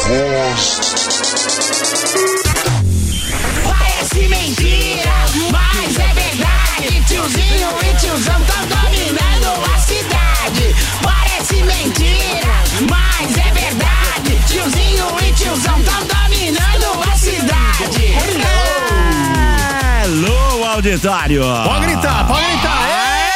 Parece mentira, mas é verdade. Tiozinho e tiozão tão dominando a cidade. Parece mentira, mas é verdade. Tiozinho e tiozão tão dominando a cidade. Alô, auditório. Pode gritar, pode gritar.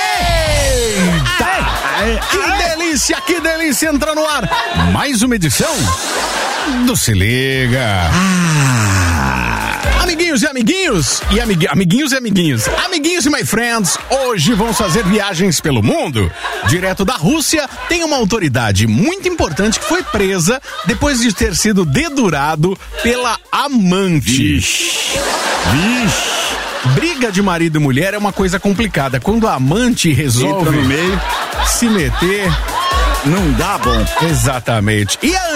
Que delícia entrar no ar. Mais uma edição do Se Liga. Amiguinhos e amiguinhos, amiguinhos e my friends, hoje vamos fazer viagens pelo mundo. Direto da Rússia, tem uma autoridade muito importante que foi presa depois de ter sido dedurado pela amante. Vixe. Briga de marido e mulher é uma coisa complicada. Quando a amante resolve entra no meio, se meter, não dá bom. Exatamente. E a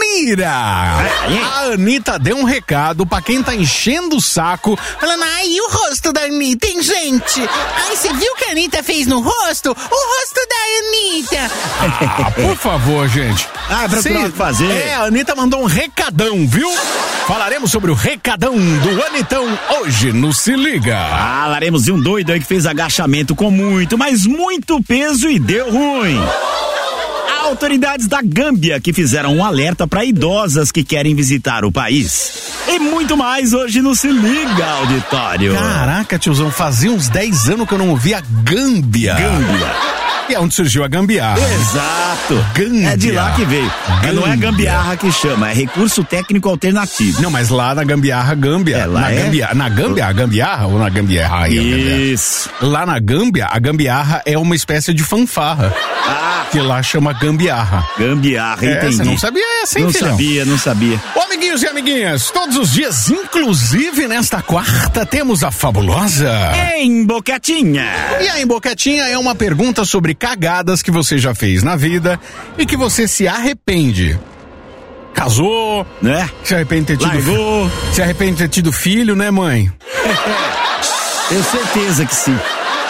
Anitta deu um recado pra quem tá enchendo o saco, falando, ai, e o rosto da Anitta, hein, gente? Ai, você viu o que a Anitta fez no rosto? O rosto da Anitta. Por favor, gente. Pra fazer. A Anitta mandou um recadão, viu? Falaremos sobre o recadão do Anitão hoje no Se Liga. Falaremos de um doido aí que fez agachamento com muito, mas muito peso e deu ruim. Autoridades da Gâmbia que fizeram um alerta para idosas que querem visitar o país. E muito mais hoje no Se Liga, auditório. Caraca, tiozão, fazia uns 10 anos que eu não ouvia Gâmbia. E é onde surgiu a gambiarra. Exato. Gâmbia. É de lá que veio. Não é gambiarra que chama, é recurso técnico alternativo. Não, mas lá na gambiarra, Gâmbia. Na Gâmbia, a gambiarra ou na gambiarra? Isso. Lá na Gâmbia, a gambiarra é uma espécie de fanfarra. Que lá chama gambiarra. Gambiarra, entendi. Você não sabia essa, hein, filhão? Não sabia. Ô, amiguinhos e amiguinhas, todos os dias, inclusive nesta quarta, temos a fabulosa Emboquetinha. E a Emboquetinha é uma pergunta sobre cagadas que você já fez na vida e que você se arrepende. Casou, né? Se arrepende de ter tido largou. Se arrepende de ter tido filho, né, mãe? Tenho certeza que sim.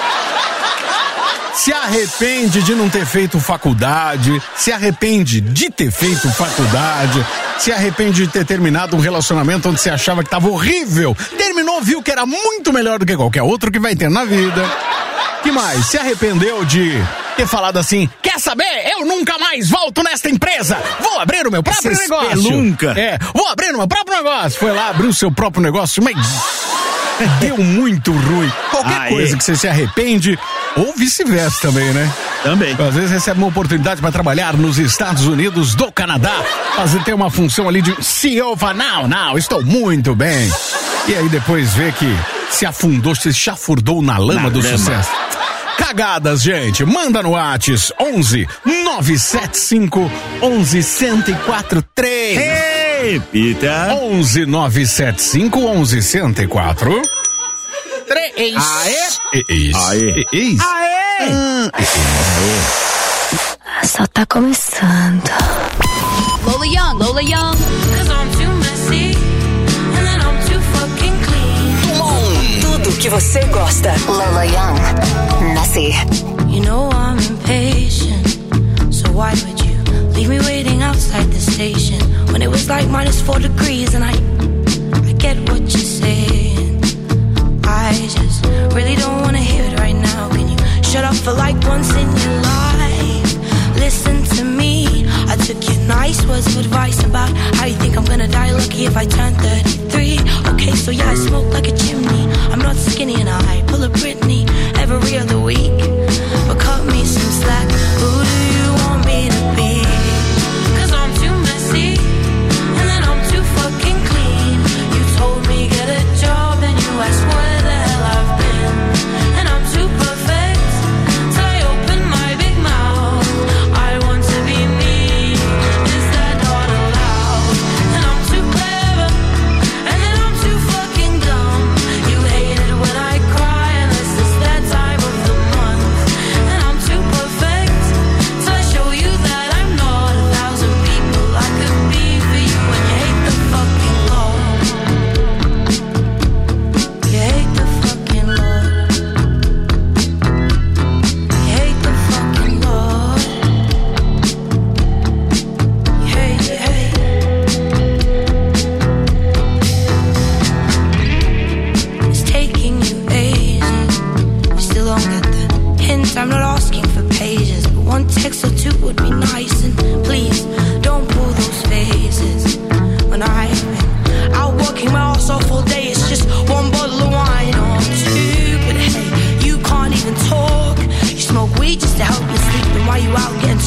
Se arrepende de não ter feito faculdade, se arrepende de ter feito faculdade, se arrepende de ter terminado um relacionamento onde você achava que estava horrível, terminou, viu que era muito melhor do que qualquer outro que vai ter na vida. Que mais? Se arrependeu de ter falado assim, quer saber? Eu nunca mais volto nesta empresa, vou abrir o meu próprio negócio. Nunca. Vou abrir o meu próprio negócio. Foi lá, abriu o seu próprio negócio, mas deu muito ruim. Qualquer coisa que você se arrepende, ou vice-versa também, né? Também. Às vezes recebe uma oportunidade para trabalhar nos Estados Unidos do Canadá, ter uma função ali de CEO, fala, não, estou muito bem. E aí depois vê que se afundou, se chafurdou na lama do sucesso. Cagadas, gente, manda no WhatsApp 11 975 11 1043. Repita. 11 975 11 1043. Aê! Só tá começando. Lola Young. 'Cause I'm too messy and then I'm too fucking clean. Tudo que você gosta. Lola Young. Messy. You know I'm impatient, so why would you leave me waiting outside the station when it was like -4 degrees and I get what you're saying. I just really don't wanna hear it right now. Can you shut up for like once in your life? Listen to me. I took your nice words of advice about how you think I'm gonna die lucky if I turn 33. Okay, so yeah, I smoke like a chimney. I'm not skinny and I pull a Britney every other week. But cut me some slack. Who do you want me to be? 'Cause I'm too messy and then I'm too fucking clean. You told me get a job and you asked where the hell I've been. And I'm too perfect till I open my big mouth. I want to be me. Is that not allowed? And I'm too clever and then I'm too fucking dumb. You hate it when I cry unless it's that time of the month.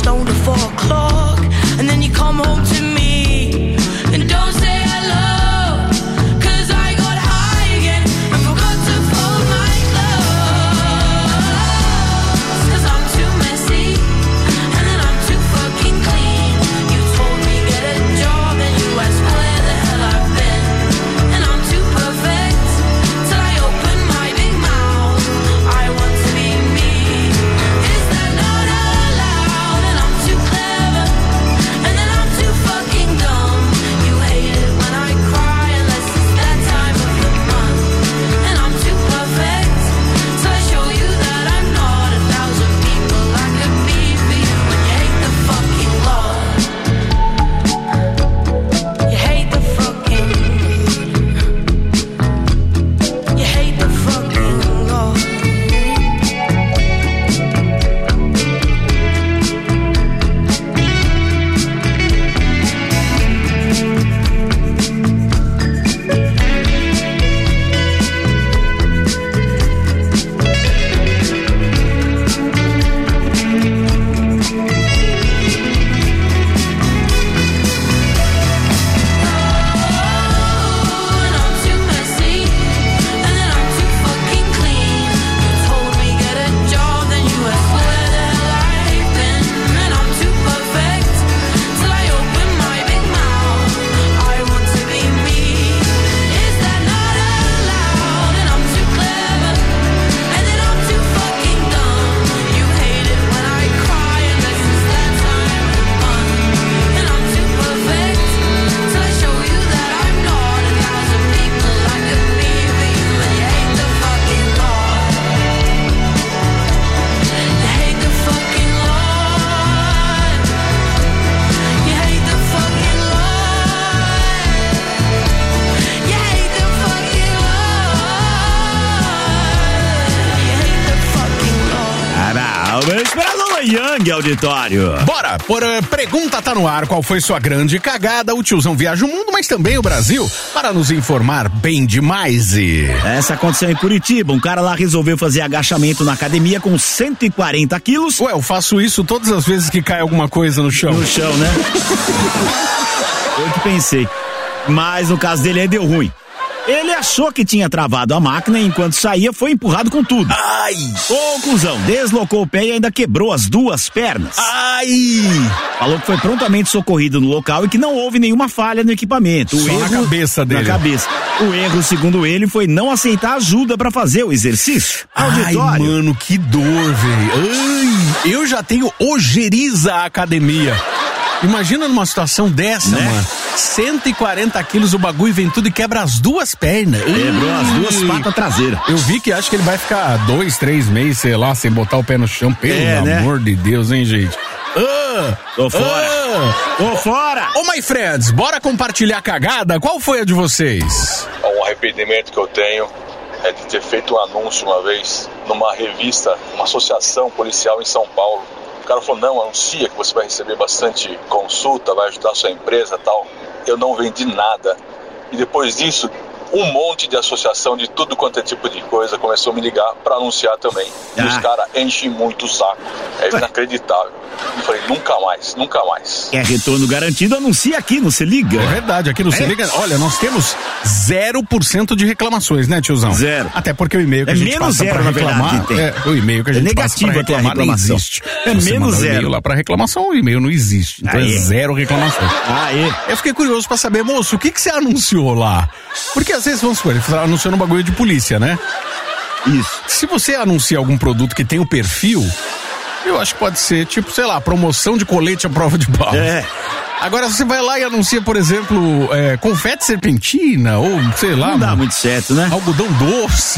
stoned at 4 o'clock, and then you come home to me and don't say hello, 'cause I got high again and forgot to fold my clothes. 'Cause I'm too messy and then I'm too fucking clean. You told me get a job and you asked where the hell I've been, and I'm too perfect till I open my big mouth. I want to be me. Is that not allowed? And I'm too clever and then I'm too fucking dumb. You hate it when I cry unless it's that time of the month, and I'm too perfect till I show you that I'm not 1,000 people I could be for you. And you hate the fucking law. You hate the fucking. You hate the fucking law. And I'm too messy, and then I'm too fucking clean. You told me get a job, then you asked where the hell I've been, and I'm too perfect till I open my big mouth. I want to be me. Is that not allowed? And I'm too clever, and then I'm too fucking dumb. You hate it when I cry unless it's that time of the month, and I'm too perfect till I show you that I'm not 1,000 people I could be for you. And you hate the fucking law. You hate the fucking law. You hate the fucking law. You hate the fucking law. You hate the fucking law. Ah, não, vamos esperar Lola Young, auditório. Bora, pergunta tá no ar, qual foi sua grande cagada? O tiozão viaja o mundo, mas também o Brasil, para nos informar bem demais. Essa aconteceu em Curitiba, um cara lá resolveu fazer agachamento na academia com 140 quilos. Ué, eu faço isso todas as vezes que cai alguma coisa no chão. No chão, né? Eu que pensei. Mas no caso dele aí deu ruim. Ele achou que tinha travado a máquina e enquanto saía foi empurrado com tudo. Ai! Conclusão, deslocou o pé e ainda quebrou as 2 pernas. Ai! Falou que foi prontamente socorrido no local e que não houve nenhuma falha no equipamento. Só na cabeça dele. Na cabeça. O erro, segundo ele, foi não aceitar ajuda pra fazer o exercício. Ai, mano, que dor, velho. Ai, eu já tenho ojeriza a academia. Imagina numa situação dessa, né? Mano. 140 quilos, o bagulho vem tudo e quebra as 2 pernas. Quebrou as 2 patas traseiras. Eu vi que acho que ele vai ficar 2, 3 meses, sei lá, sem botar o pé no chão. Pelo amor de Deus, hein, gente? Tô fora. Tô fora. Ô, my friends, bora compartilhar a cagada? Qual foi a de vocês? Um arrependimento que eu tenho é de ter feito um anúncio uma vez numa revista, uma associação policial em São Paulo. O cara falou, não, anuncia que você vai receber bastante consulta, vai ajudar a sua empresa e tal. Eu não vendi nada. E depois disso, um monte de associação de tudo quanto é tipo de coisa começou a me ligar pra anunciar também. E os caras enchem muito o saco. É inacreditável. Eu falei, nunca mais, nunca mais. Quer retorno garantido? Anuncia aqui no Se Liga. É verdade, aqui no Se Liga, olha, nós temos 0% de reclamações, né, tiozão? 0. Até porque o e-mail que a gente passa pra reclamar, o e-mail que a gente passa pra reclamar não existe. Menos 0. E-mail lá pra reclamação, o e-mail não existe. Então é 0 reclamações. Eu fiquei curioso pra saber, moço, o que você anunciou lá? Porque às vezes, vamos supor, ele anunciou no bagulho de polícia, né? Isso. Se você anuncia algum produto que tem o perfil, eu acho que pode ser, tipo, sei lá, promoção de colete à prova de bala. Agora, você vai lá e anuncia, por exemplo, confete serpentina, ou sei lá. Não dá muito certo, né? Algodão doce.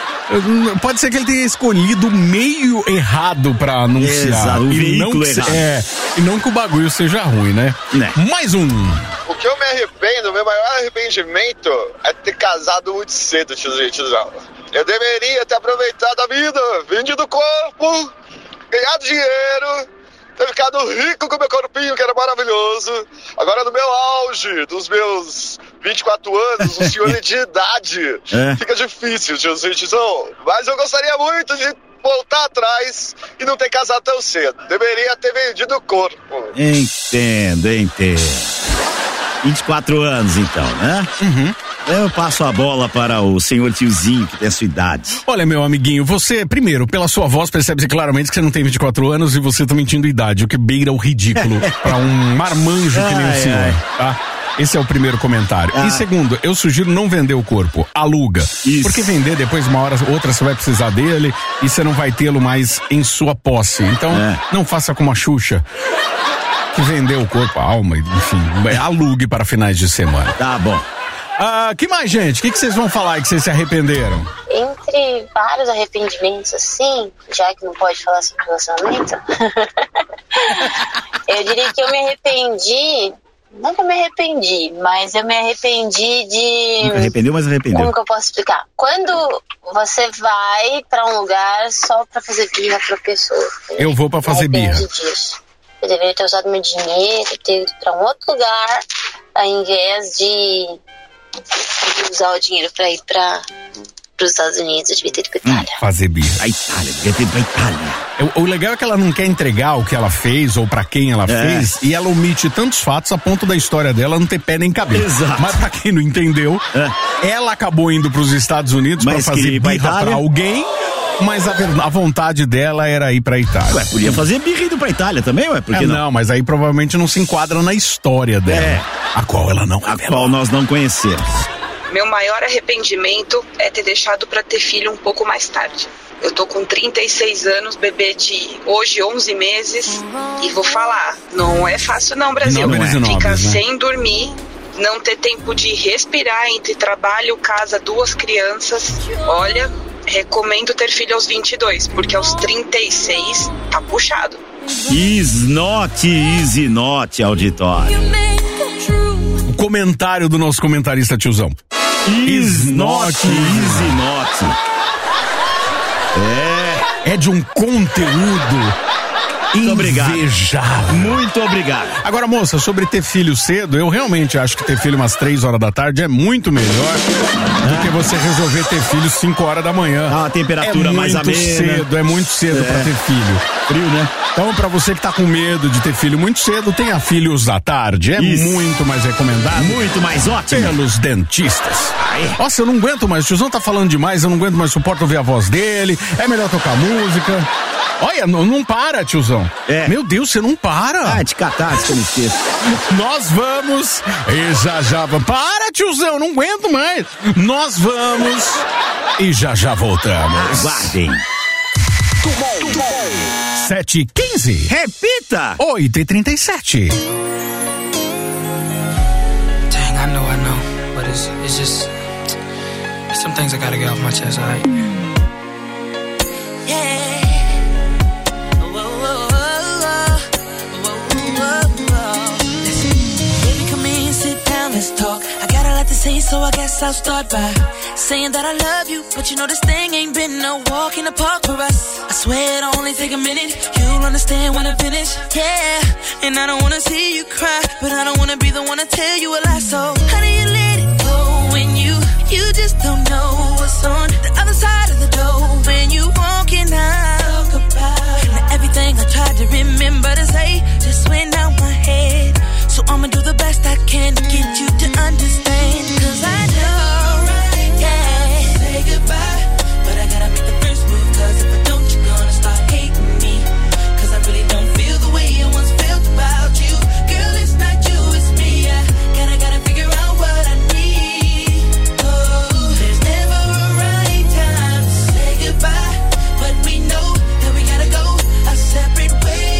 Pode ser que ele tenha escolhido o meio errado pra anunciar. Exato, o veículo errado. E não que o bagulho seja ruim, né? Mais um. O que eu me arrependo, meu maior arrependimento é ter casado muito cedo, tiozão. Eu deveria ter aproveitado a vida, vendido o corpo, ganhado dinheiro, ter ficado rico com o meu corpinho, que era maravilhoso. Agora no meu auge, dos meus 24 anos, um senhor de idade, fica difícil, tiozão. Mas eu gostaria muito de voltar atrás e não ter casado tão cedo. Deveria ter vendido o corpo. Entendo. 24 anos, então, né? Uhum. Eu passo a bola para o senhor tiozinho que tem a sua idade. Olha, meu amiguinho, você, primeiro, pela sua voz, percebe-se claramente que você não tem 24 anos e você tá mentindo idade, o que beira o ridículo para um marmanjo que nem o senhor, tá? Esse é o primeiro comentário. E segundo, eu sugiro não vender o corpo, aluga. Isso. Porque vender depois, uma hora ou outra, você vai precisar dele e você não vai tê-lo mais em sua posse. Então, não faça como a Xuxa, que vendeu o corpo, a alma, enfim, alugue para finais de semana. Tá bom. Que mais, gente? O que vocês vão falar aí que vocês se arrependeram? Entre vários arrependimentos, assim, já que não pode falar sobre relacionamento, eu diria que eu me arrependi. Não que eu me arrependi, mas eu me arrependi de... Nunca arrependeu, mas arrependeu. Como que eu posso explicar? Quando você vai pra um lugar só pra fazer birra pra pessoa. Eu vou pra fazer birra. Disso. Eu deveria ter usado meu dinheiro, ter ido pra um outro lugar, ao invés de usar o dinheiro pra ir pros Estados Unidos. Eu devia ter ido pra Itália. Fazer birra. A Itália, devia ter ido pra Itália. O legal é que ela não quer entregar o que ela fez ou pra quem ela fez, e ela omite tantos fatos a ponto da história dela não ter pé nem cabeça. Exato. Mas pra quem não entendeu, ela acabou indo pros Estados Unidos pra fazer birra pra alguém, mas a vontade dela era ir pra Itália. Ué, podia fazer birra indo pra Itália também, ué? Por que não? Não, mas aí provavelmente não se enquadra na história dela. A qual ela não revelou. A qual nós não conhecemos. Meu maior arrependimento é ter deixado pra ter filho um pouco mais tarde. Eu tô com 36 anos, bebê de hoje 11 meses, e vou falar, não é fácil não, Brasil. Fica sem dormir, não ter tempo de respirar entre trabalho, casa, 2 crianças. Olha, recomendo ter filho aos 22, porque aos 36 tá puxado. Is not, auditório. O comentário do nosso comentarista tiozão. Is not. É de um conteúdo invejável. Muito obrigado. Agora, moça, sobre ter filho cedo, eu realmente acho que ter filho umas 3 horas da tarde é muito melhor do que você resolver ter filho 5 horas da manhã. A temperatura mais amena. É muito cedo pra ter filho. Frio, né? Então, pra você que tá com medo de ter filho muito cedo, tenha filhos à tarde. É muito mais recomendado. Muito mais ótimo. Pelos dentistas. Nossa, eu não aguento mais. O tiozão tá falando demais, eu não aguento mais, suporto ouvir a voz dele. É melhor tocar música. Olha, não para, tiozão. Meu Deus, você não para. De catar, que eu não esqueço. Nós vamos e já vamos. Para, tiozão, não aguento mais. Nós vamos e já voltamos. Aguardem. 7h15. Repita. 8h37. Dang, I know. But it's just some things I gotta get off my chest, alright? Let's talk. I got a lot to say, so I guess I'll start by saying that I love you, but you know this thing ain't been no walk in the park for us. I swear it'll only take a minute. You'll understand when I finish. Yeah, and I don't wanna see you cry, but I don't wanna be the one to tell you a lie. So how do you let it go when you just don't know what's on the other side of the door when you walking out? Talk about now everything I tried to remember to say just went out my head. So I'ma do the best I can to get you to understand. Cause I know, yeah, say goodbye, but I gotta make the first move. Cause if I don't, you're gonna start hating me. Cause I really don't feel the way I once felt about you. Girl, it's not you, it's me. I gotta figure out what I need. Oh, there's never a right time to say goodbye, but we know that we gotta go our separate ways.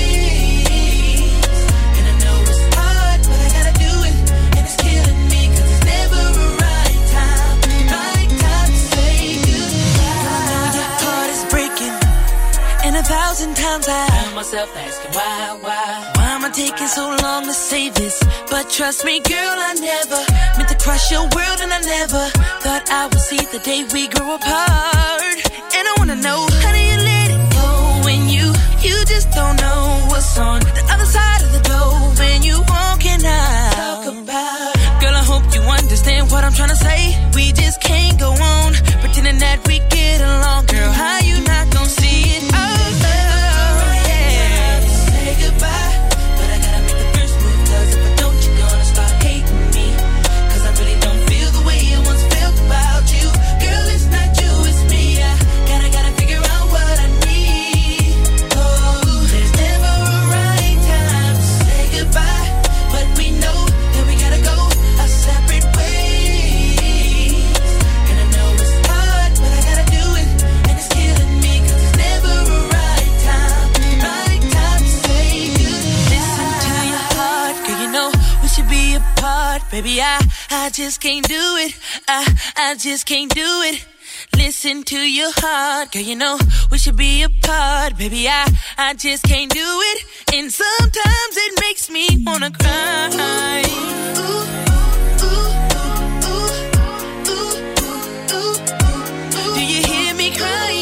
A 1,000 times I found myself asking why am I taking so long to say this? But trust me, girl, I never meant to crush your world, and I never thought I would see the day we grow apart. And I wanna know, how do you let it go when you just don't know what's on the other side of the door when you walking out? Talk about, girl, I hope you understand what I'm trying to say. We just can't go on pretending that we get along, girl. How you not gonna see it? Baby, I just can't do it. I just can't do it. Listen to your heart, girl, you know we should be apart. Baby, I just can't do it. And sometimes it makes me wanna cry. Do you hear me crying?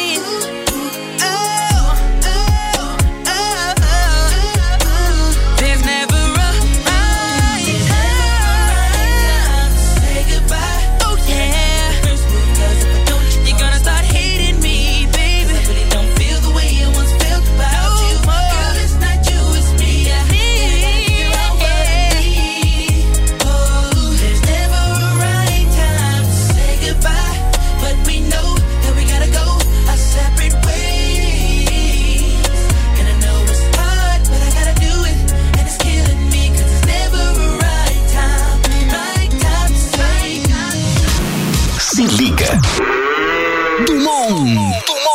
There's never a right time to say goodbye. Oh yeah. You're gonna start hating me, baby. I really don't feel the way I once felt about you. Girl, it's not you, it's me. You're already. Oh, there's never a right time to say goodbye, but we know that we gotta go our separate ways. And I know it's hard, but I gotta do it, and it's killing me 'cause there's never a right time to say. Se liga. Dumont.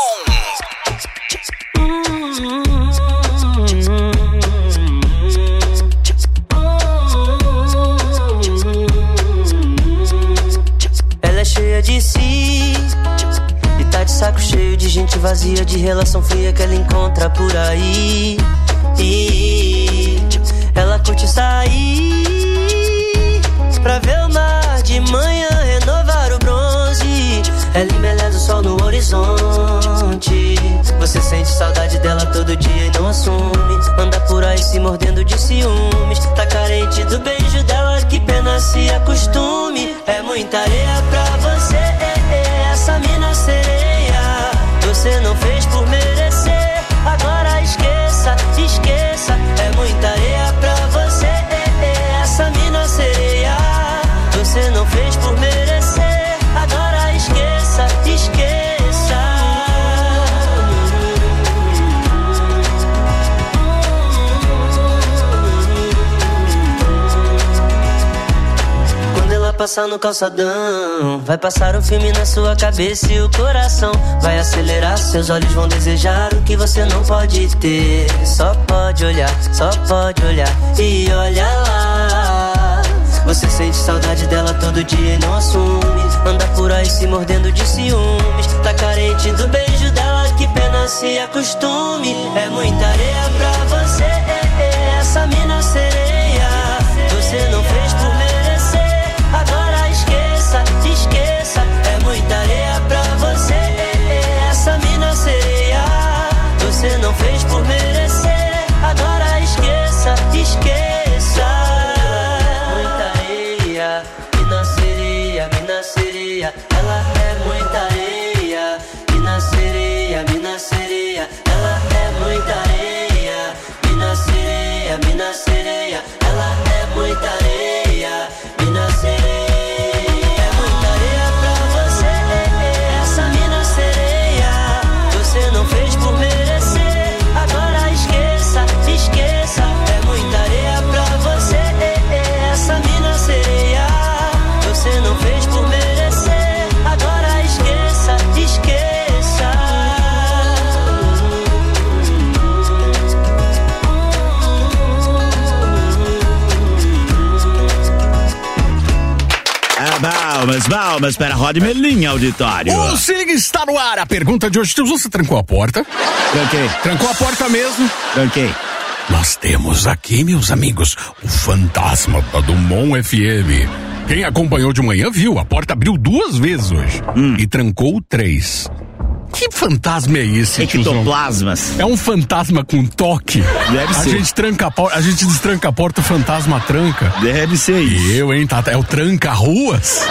Ela é cheia de si e tá de saco cheio de gente vazia, de relação fria que ela encontra por aí. E ela curte sair pra ver o mar de manhã, renovar o bronze. Ela embeleza o sol no horizonte. Você sente saudade dela todo dia e não assume. Anda por aí se mordendo de ciúmes. Tá carente do beijo dela, que pena se acostume. É muita areia pra você, essa mina sereia. Você não fez por merecer, agora esqueça, esqueça. É muita areia pra você, essa mina sereia. Você não fez por merecer, agora esqueça, esqueça. Quando ela passar no calçadão, vai passar um filme na sua cabeça e o coração vai acelerar. Seus olhos vão desejar o que você não pode ter. Só pode olhar e olha lá. Você sente saudade dela todo dia e não assume. Anda por aí se mordendo de ciúmes. Tá carente do beijo dela, que pena se acostume. É muita areia pra você, essa mina sereia. Você não fez por merecer, agora esqueça, esqueça. É muita areia pra você, essa mina sereia. Você não fez por merecer, agora esqueça, esqueça. Mina sereia, ela é muita areia. Mina sereia, ela é muita areia. Mina sereia, ela é muita areia. Mina sereia, é muita areia pra você, essa mina sereia. Você não fez por merecer, agora esqueça, esqueça. É muita areia pra você, essa mina sereia. Você não fez por merecer, agora esqueça, esqueça. Palmas para Rod Melinha, auditório. O SIG está no ar. A pergunta de hoje: você trancou a porta? Tranquei. Trancou a porta mesmo? Tranquei. Nós temos aqui, meus amigos, o fantasma da Dumont FM. Quem acompanhou de manhã viu, a porta abriu 2 vezes hoje e trancou 3. Que fantasma é esse, Ectoplasmas. É um fantasma com toque. Deve ser. A gente tranca a porta, a gente destranca a porta, o fantasma tranca. Deve ser isso. Eu, hein, Tata? É o tranca-ruas?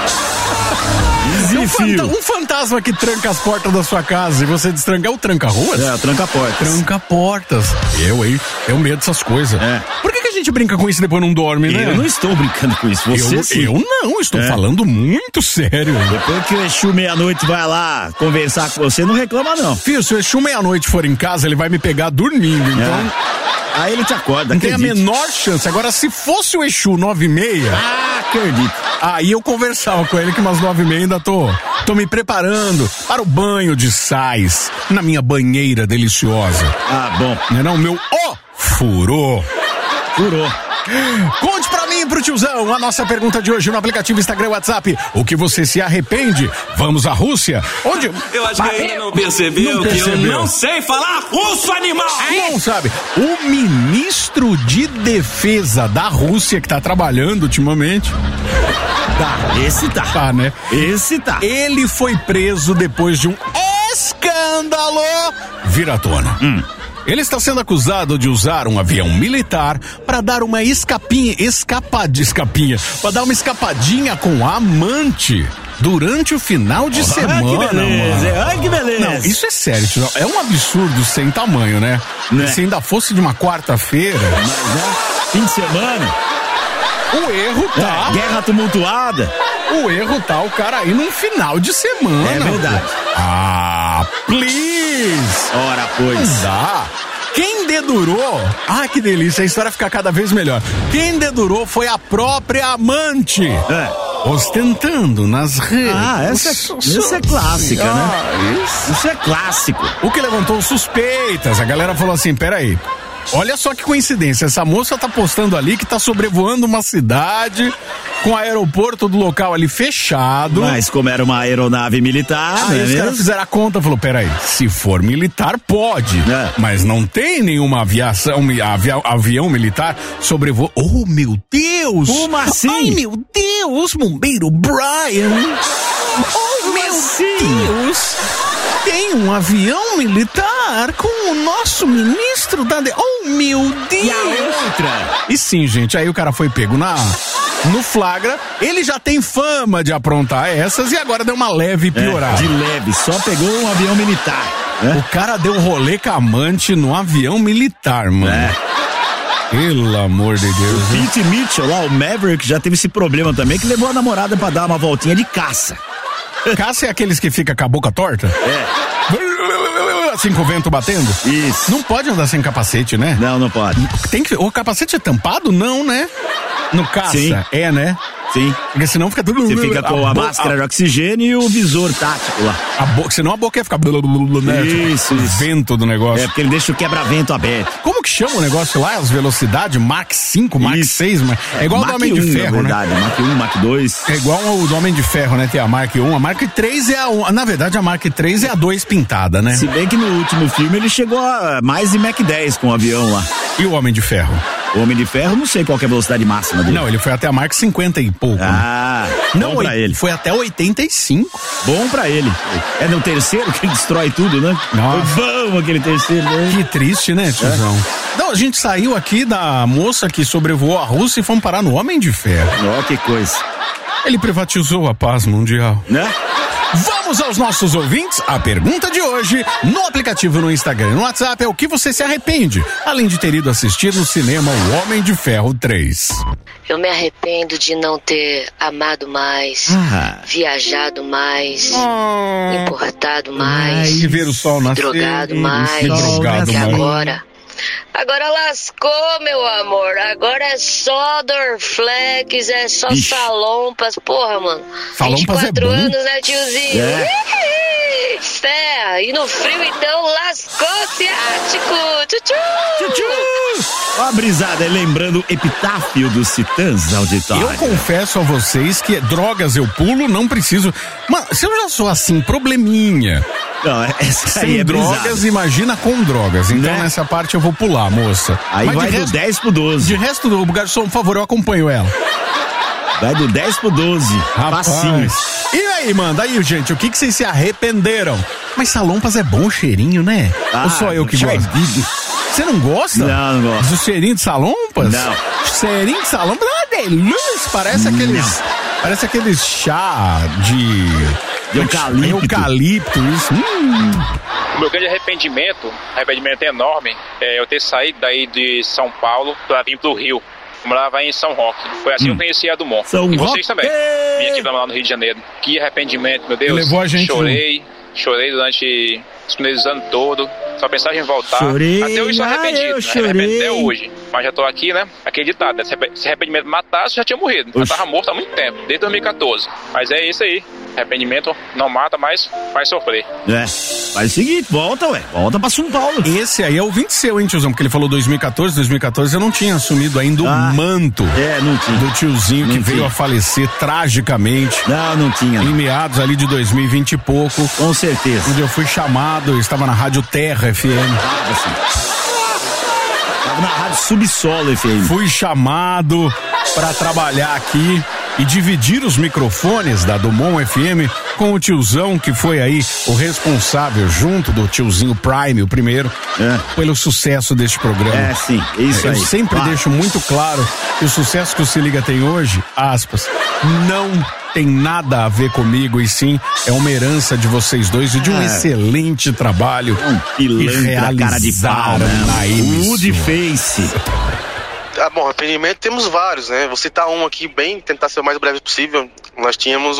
Um fantasma que tranca as portas da sua casa e você destranca. É o tranca-ruas? É, o tranca-portas. Tranca-portas. Eu, hein? Tenho medo dessas coisas. É. Por que a gente brinca com isso e depois não dorme, né? Eu não estou brincando com isso. Você sim. Eu não, estou falando muito sério. Depois que o Exu meia-noite vai lá conversar com você, não reclama não. Filho, se o Exu meia-noite for em casa, ele vai me pegar dormindo, então... Aí ele te acorda, não tem a menor chance. Agora, se fosse o Exu 9h30... acredito. Aí eu conversava com ele que umas 9h30 ainda tô me preparando para o banho de sais na minha banheira deliciosa. Ah, bom. Não é não? Meu furou. Furou. Conte pra mim Tiazinho pro tiozão, a nossa pergunta de hoje no aplicativo Instagram e WhatsApp. O que você se arrepende? Vamos à Rússia. Onde... Eu acho que ainda não percebeu que eu não sei falar russo, animal! Não sabe. O ministro de defesa da Rússia, que tá trabalhando ultimamente... Esse tá. Tá, né? Esse tá. Ele foi preso depois de um escândalo vir à tona. Ele está sendo acusado de usar um avião militar para dar uma escapinha, para dar uma escapadinha com a amante durante o final de semana. Que beleza, ai que beleza. Não, isso é sério, tio. É um absurdo sem tamanho, né? Se ainda fosse de uma quarta-feira, fim de semana. O erro tá. Guerra tumultuada. O erro tá o cara aí num final de semana. É verdade. Please. Ora, pois. Não dá. Quem dedurou? Que delícia, a história fica cada vez melhor. Quem dedurou foi a própria amante. Ostentando nas redes. Essa é clássica, né? Isso é clássico. O que levantou suspeitas. A galera falou assim, peraí. Olha só que coincidência, essa moça tá postando ali que tá sobrevoando uma cidade com o aeroporto do local ali fechado. Mas como era uma aeronave militar, aí os caras fizeram a conta, falou, peraí, se for militar pode, mas não tem nenhuma avião militar sobrevoando. Oh, meu Deus! Como assim? Ai, meu Deus, bombeiro Brian! Oh, meu Deus! Tem um avião militar com o nosso ministro da... Oh, meu Deus! E a outra? E sim, gente, aí o cara foi pego no flagra. Ele já tem fama de aprontar essas e agora deu uma leve piorada. De leve, só pegou um avião militar. O cara deu rolê com a amante no avião militar, mano. Pelo amor de Deus. O Pete Mitchell lá, o Maverick, já teve esse problema também, que levou a namorada pra dar uma voltinha de caça. Caça é aqueles que fica com a boca torta? Assim com o vento batendo? Isso. Não pode andar sem capacete, né? Não pode. O capacete é tampado? Não, né? No caça? Sim. É, né? Sim. Porque senão fica tudo... Você fica com a máscara de oxigênio e o visor tático lá. Senão a boca ia ficar... Né? Isso. Vento do negócio. É, porque ele deixa o quebra-vento aberto. Como que chama o negócio lá? As velocidades? Mach 5, Mach 6? É igual o do Homem de Ferro, né? Mach 1, Mach 2. É igual o do Homem de Ferro, né? Tem a Mach 1. A Mach 3 é a... Na verdade, a Mach 3 é a 2 pintada, né? Se bem que no último filme ele chegou a mais de Mach 10 com o avião lá. E o Homem de Ferro? O Homem de Ferro, não sei qual que é a velocidade máxima dele. Não, ele foi até a Mach 50 e pouco. Não, bom pra ele. Foi até 85. Bom pra ele. É no terceiro que ele destrói tudo, né? Nossa. Foi bom aquele terceiro, né? Que triste, né, tiozão? Não, a gente saiu aqui da moça que sobrevoou a Rússia e fomos parar no Homem de Ferro. Ó, que coisa. Ele privatizou a paz mundial. Né? Vamos aos nossos ouvintes. A pergunta de hoje, no aplicativo, no Instagram e no WhatsApp, é o que você se arrepende, além de ter ido assistir no cinema O Homem de Ferro 3. Eu me arrependo de não ter amado mais, viajado mais, importado mais, ver o sol nascer, drogado mais, drogado e mais. Agora lascou, meu amor. Agora é só Dorflex, é só Salompas. Porra, mano. Salompas 24 é bom. anos, né, tiozinho? Ferra. E no frio, então, lascou, ciático. Tchutchu. Ó a brisada, lembrando Epitáfio dos Titãs Auditório. Eu confesso a vocês que drogas eu pulo, não preciso. Mano, se eu já sou assim, probleminha. Não, essa aí sem é drogas, brisada. Imagina com drogas. Então nessa parte eu vou pular, moça. Aí mas vai do 10 pro 12. De resto, o garçom, por favor, eu acompanho ela. Vai do 10 pro 12. Rapaz. Facinho. E aí, manda aí, gente, o que vocês se arrependeram? Mas Salompas é bom o cheirinho, né? Ou só eu que gosto? Você não gosta? Não gosto. Do cheirinho de Salompas? Não. Cheirinho de Salompas é uma delícia. Parece aqueles chá de eucalipto, isso. O meu grande arrependimento enorme, é eu ter saído daí de São Paulo para vir pro Rio. Eu morava em São Roque. Foi assim que eu conheci a Dumont. E vocês também. Vim aqui lá no Rio de Janeiro. Que arrependimento, meu Deus. Levou a gente. Chorei durante os primeiros anos todos. Só pensava em voltar. Chorei, até hoje sou arrependido. eu chorei. Arrependido até hoje. mas já tô aqui, né? Aquele ditado, né? Se arrependimento matasse, já tinha morrido. Já tava morto há muito tempo, desde 2014. Mas é isso aí. Arrependimento não mata, mas faz sofrer. Faz o seguinte, volta pra São Paulo. Esse aí é o 20 seu, hein, tiozão? Porque ele falou 2014 eu não tinha assumido ainda o manto não tinha. do tiozinho que veio a falecer tragicamente. Não tinha. Em meados ali de 2020 e pouco. Com certeza. Onde eu fui chamado, eu estava na Rádio Terra FM. Estava na Rádio Subsolo FM. Fui chamado para trabalhar aqui e dividir os microfones da Dumont FM com o tiozão que foi aí o responsável, junto do tiozinho Prime, o primeiro, pelo sucesso deste programa. Sim, isso aí. Eu sempre deixo muito claro que o sucesso que o Se Liga tem hoje, aspas, não tem nada a ver comigo, e sim é uma herança de vocês dois e de um excelente trabalho que realizaram na emissora. Woody Face. Bom, arrependimento temos vários, né? Vou citar um aqui tentar ser o mais breve possível. Nós tínhamos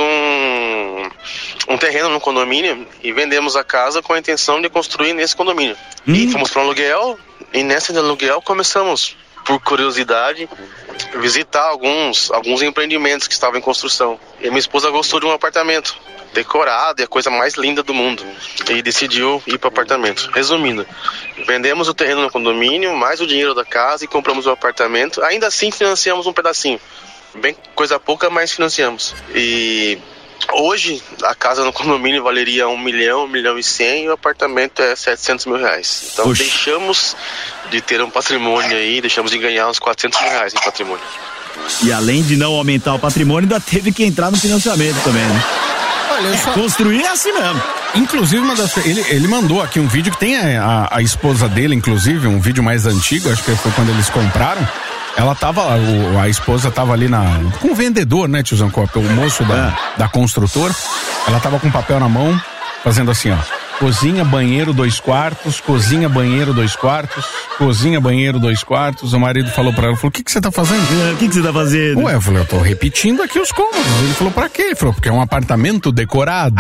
um terreno no condomínio e vendemos a casa com a intenção de construir nesse condomínio. E fomos para um aluguel, e nessa de aluguel começamos, por curiosidade, visitar alguns empreendimentos que estavam em construção. E minha esposa gostou de um apartamento decorado e a coisa mais linda do mundo, e decidiu ir para o apartamento. Resumindo, vendemos o terreno no condomínio, mais o dinheiro da casa, e compramos o apartamento. Ainda assim financiamos um pedacinho, bem coisa pouca, mas financiamos. E hoje a casa no condomínio valeria 1 milhão, 1.100.000, e o apartamento é 700 mil reais. Então deixamos de ter um patrimônio aí, deixamos de ganhar uns 400 mil reais em patrimônio. E além de não aumentar o patrimônio, ainda teve que entrar no financiamento também, né? Construir é assim mesmo. Inclusive, ele mandou aqui um vídeo que tem a esposa dele, inclusive, um vídeo mais antigo, acho que foi quando eles compraram. Ela tava lá, a esposa tava ali com o vendedor, né, tiozão, o moço da construtora. Ela tava com o papel na mão, fazendo assim, ó: cozinha, banheiro, 2 quartos, cozinha, banheiro, 2 quartos, cozinha, banheiro, 2 quartos. O marido falou pra ela, falou: o que você tá fazendo? O que você tá fazendo? Ué, eu falei: eu tô repetindo aqui os cômodos. Ele falou: pra quê? Ele falou: porque é um apartamento decorado.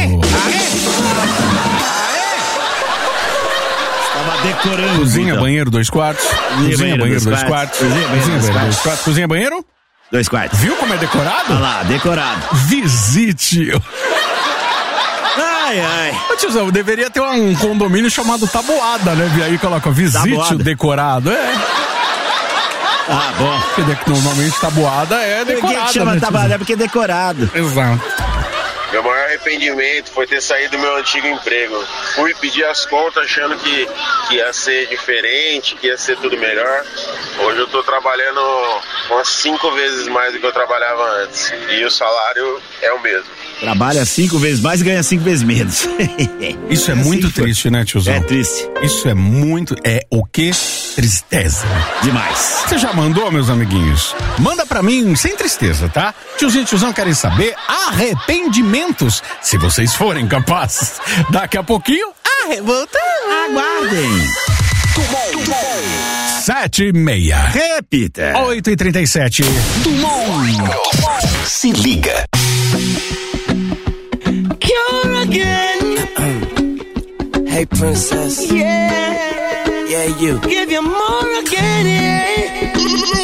Estava decorando. Cozinha, então. Banheiro, 2 quartos. Cozinha, banheiro, 2 quartos. Cozinha, banheiro, 2 quartos. Cozinha, banheiro? 2 quartos. Viu como é decorado? Olha lá, decorado. Visite. Ô, tiozão, deveria ter um condomínio chamado Taboada, né? E aí coloca visite o decorado. Bom. Porque normalmente Taboada é decorado. Por que chama Taboada? É porque é decorado. Exato. Meu maior arrependimento foi ter saído do meu antigo emprego. Fui pedir as contas achando que ia ser diferente, que ia ser tudo melhor. Hoje eu tô trabalhando umas 5 vezes mais do que eu trabalhava antes. E o salário é o mesmo. Trabalha 5 vezes mais e ganha 5 vezes menos. Isso é muito triste, né, tiozão? É triste. Isso é muito... É o quê? Tristeza. Demais. Você já mandou, meus amiguinhos? Manda pra mim sem tristeza, tá? Tiozinho e tiozão querem saber arrependimentos, se vocês forem capazes. Daqui a pouquinho, voltamos. Aguardem. 7:30. Repita. 8:37. Dumont. Se liga. Cure again. Hey, princess. Yeah, you. Give you more again, yeah.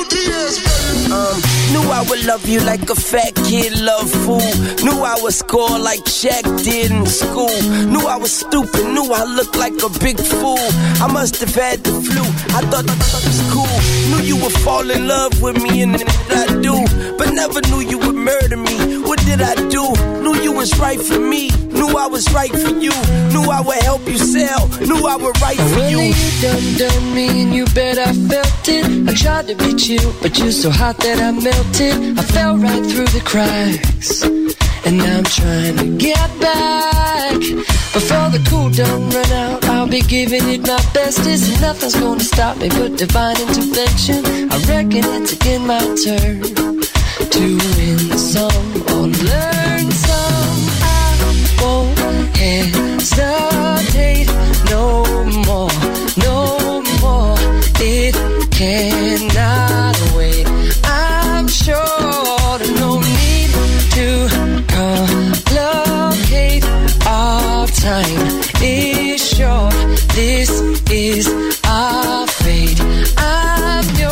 Knew I would love you like a fat kid love food. Knew I would score like Shaq did in school. Knew I was stupid, knew I looked like a big fool. I must have had the flu, I thought that was cool. Knew you would fall in love with me and I do. But never knew you would murder me. What did I do? Knew you was right for me. Knew I was right for you. Knew I would help you sell. Knew I would write for you. You done me and you bet I felt it. I tried to be chill, but you're so hot that I melted. I fell right through the cracks, and now I'm trying to get back. Before the cool done run out, I'll be giving it my bestest, and nothing's gonna stop me but divine intervention. I reckon it's again my turn to win some or learn some. I won't hesitate no more, no more. It cannot wait. I'm sure there's no need to complicate. Our time is short. This is our fate. I'm yours.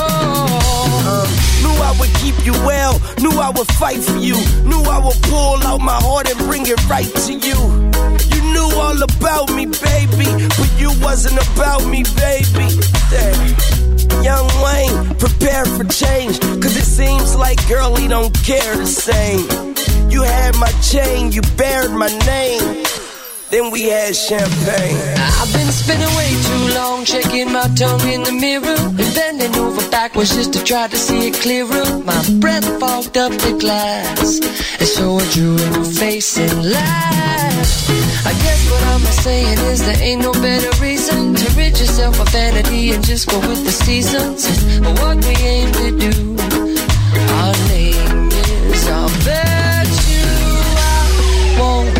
you well. Knew I would fight for you. Knew I would pull out my heart and bring it right to you. You knew all about me, baby, but you wasn't about me, baby. Young Wayne, prepare for change, cause it seems like, girl, he don't care the same. You had my chain, you bared my name, then we had champagne. I've been spinning way too long, checking my tongue in the mirror and bending over backwards just to try to see it clearer. My breath fogged up the glass, and so I drew in my face and laughed. I guess what I'm saying is there ain't no better reason to rid yourself of vanity and just go with the seasons. It's what we aim to do. Our name is, I'll bet you I won't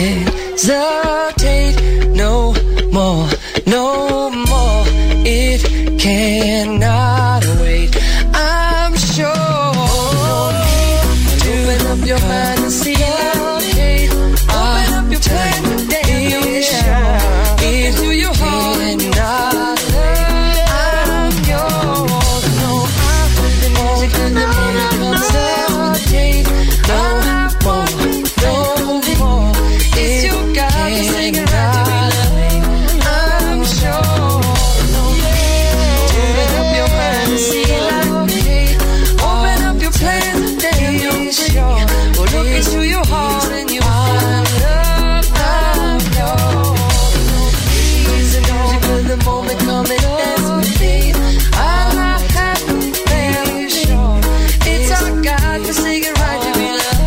hesitate no more, no more. It cannot wait, I'm sure. Open up your mind and see it. Open up your plan today. Into your heart and not wait, I'm yours. No, I'm music in the morning comes hesitate no more, no more. It's your God singing right to be loved, I'm sure. Open up your mind and see it. Open up your plan today. Well, look into your heart and you'll find love, I'm yours. Please enjoy the moment coming as we I'm happy, very sure. It's our God for singing right to be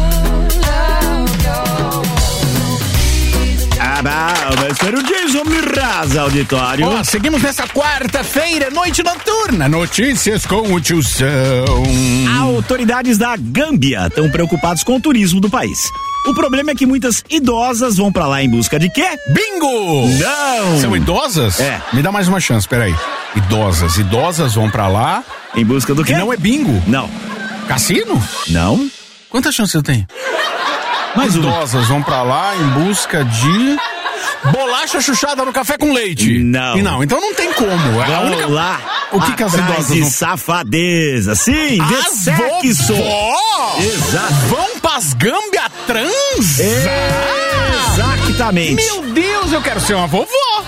Vai ser o Jason Mirraza, auditório. Ó, seguimos nessa quarta-feira, noite noturna. Notícias com o tiozão. Autoridades da Gâmbia estão preocupados com o turismo do país. O problema é que muitas idosas vão pra lá em busca de quê? Bingo! Não! São idosas? É. Me dá mais uma chance, peraí. Idosas vão pra lá. Em busca do quê? Que não é bingo? Não. Cassino? Não. Quantas chances eu tenho? Mais idosas vão pra lá em busca de bolacha chuchada no café com leite. Não. E não, então não tem como. É a única... lá. O que as idosas de vão... safadeza. Sim, de sexo. Exato. Vão pras Gâmbia trans? Exatamente. Meu Deus, eu quero ser uma vovó.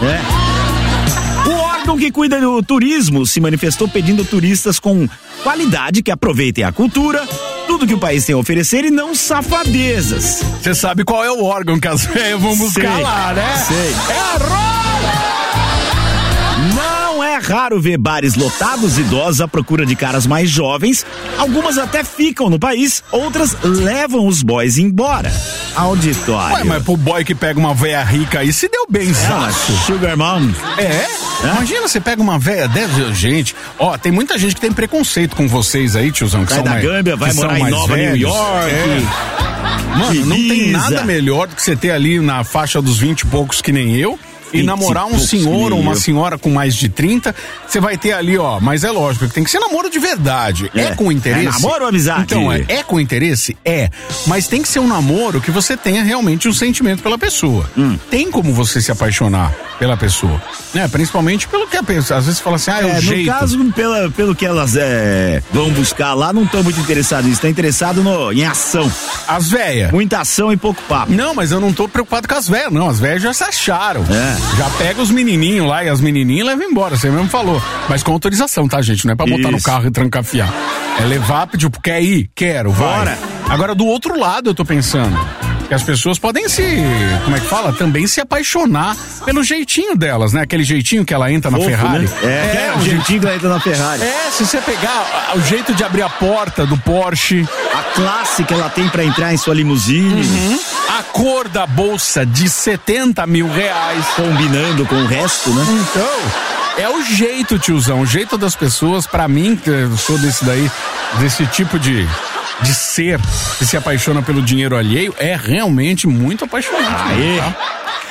O órgão que cuida do turismo se manifestou pedindo turistas com qualidade que aproveitem a cultura, tudo que o país tem a oferecer e não safadezas. Você sabe qual é o órgão que as velhas vão buscar lá, né? Sei. É a rola! Não é raro ver bares lotados, idosos à procura de caras mais jovens. Algumas até ficam no país, outras levam os boys embora. Auditório. Ué, mas pro boy que pega uma véia rica aí, se deu bem, Sugar Mom. Imagina, você pega uma véia dessa, gente. Ó, tem muita gente que tem preconceito com vocês aí, tiozão. Que sai da Gâmbia, vai morar em Nova New York. Mano, não tem nada melhor do que você ter ali na faixa dos 20 e poucos que nem eu. E namorar um senhor ou uma senhora com mais de 30, você vai ter ali, ó, mas é lógico que tem que ser namoro de verdade. É com interesse? É namoro ou amizade? Então, é com interesse? É. Mas tem que ser um namoro que você tenha realmente um sentimento pela pessoa. Tem como você se apaixonar pela pessoa, né? Principalmente pelo que a pessoa, às vezes fala assim, é o jeito. No caso, pelo que elas vão buscar lá, não estão muito interessadas nisso, tá interessado em ação. As véias. Muita ação e pouco papo. Não, mas eu não tô preocupado com as véias, não. As véias já se acharam. Já pega os menininhos lá e as menininhas levam embora, você mesmo falou. Mas com autorização, tá, gente? Não é pra botar no carro e trancafiar. É levar, tipo, quer ir? Quero, vai. Bora. Agora, do outro lado, eu tô pensando que as pessoas podem como é que fala? Também se apaixonar pelo jeitinho delas, né? Aquele jeitinho que ela entra na Ferrari. Né? O jeitinho que ela entra na Ferrari. Se você pegar o jeito de abrir a porta do Porsche. A classe que ela tem pra entrar em sua limusine. A cor da bolsa de 70 mil reais. Combinando com o resto, né? Então, é o jeito, tiozão. O jeito das pessoas, pra mim, que eu sou desse tipo de ser que se apaixona pelo dinheiro alheio, é realmente muito apaixonante. Tá?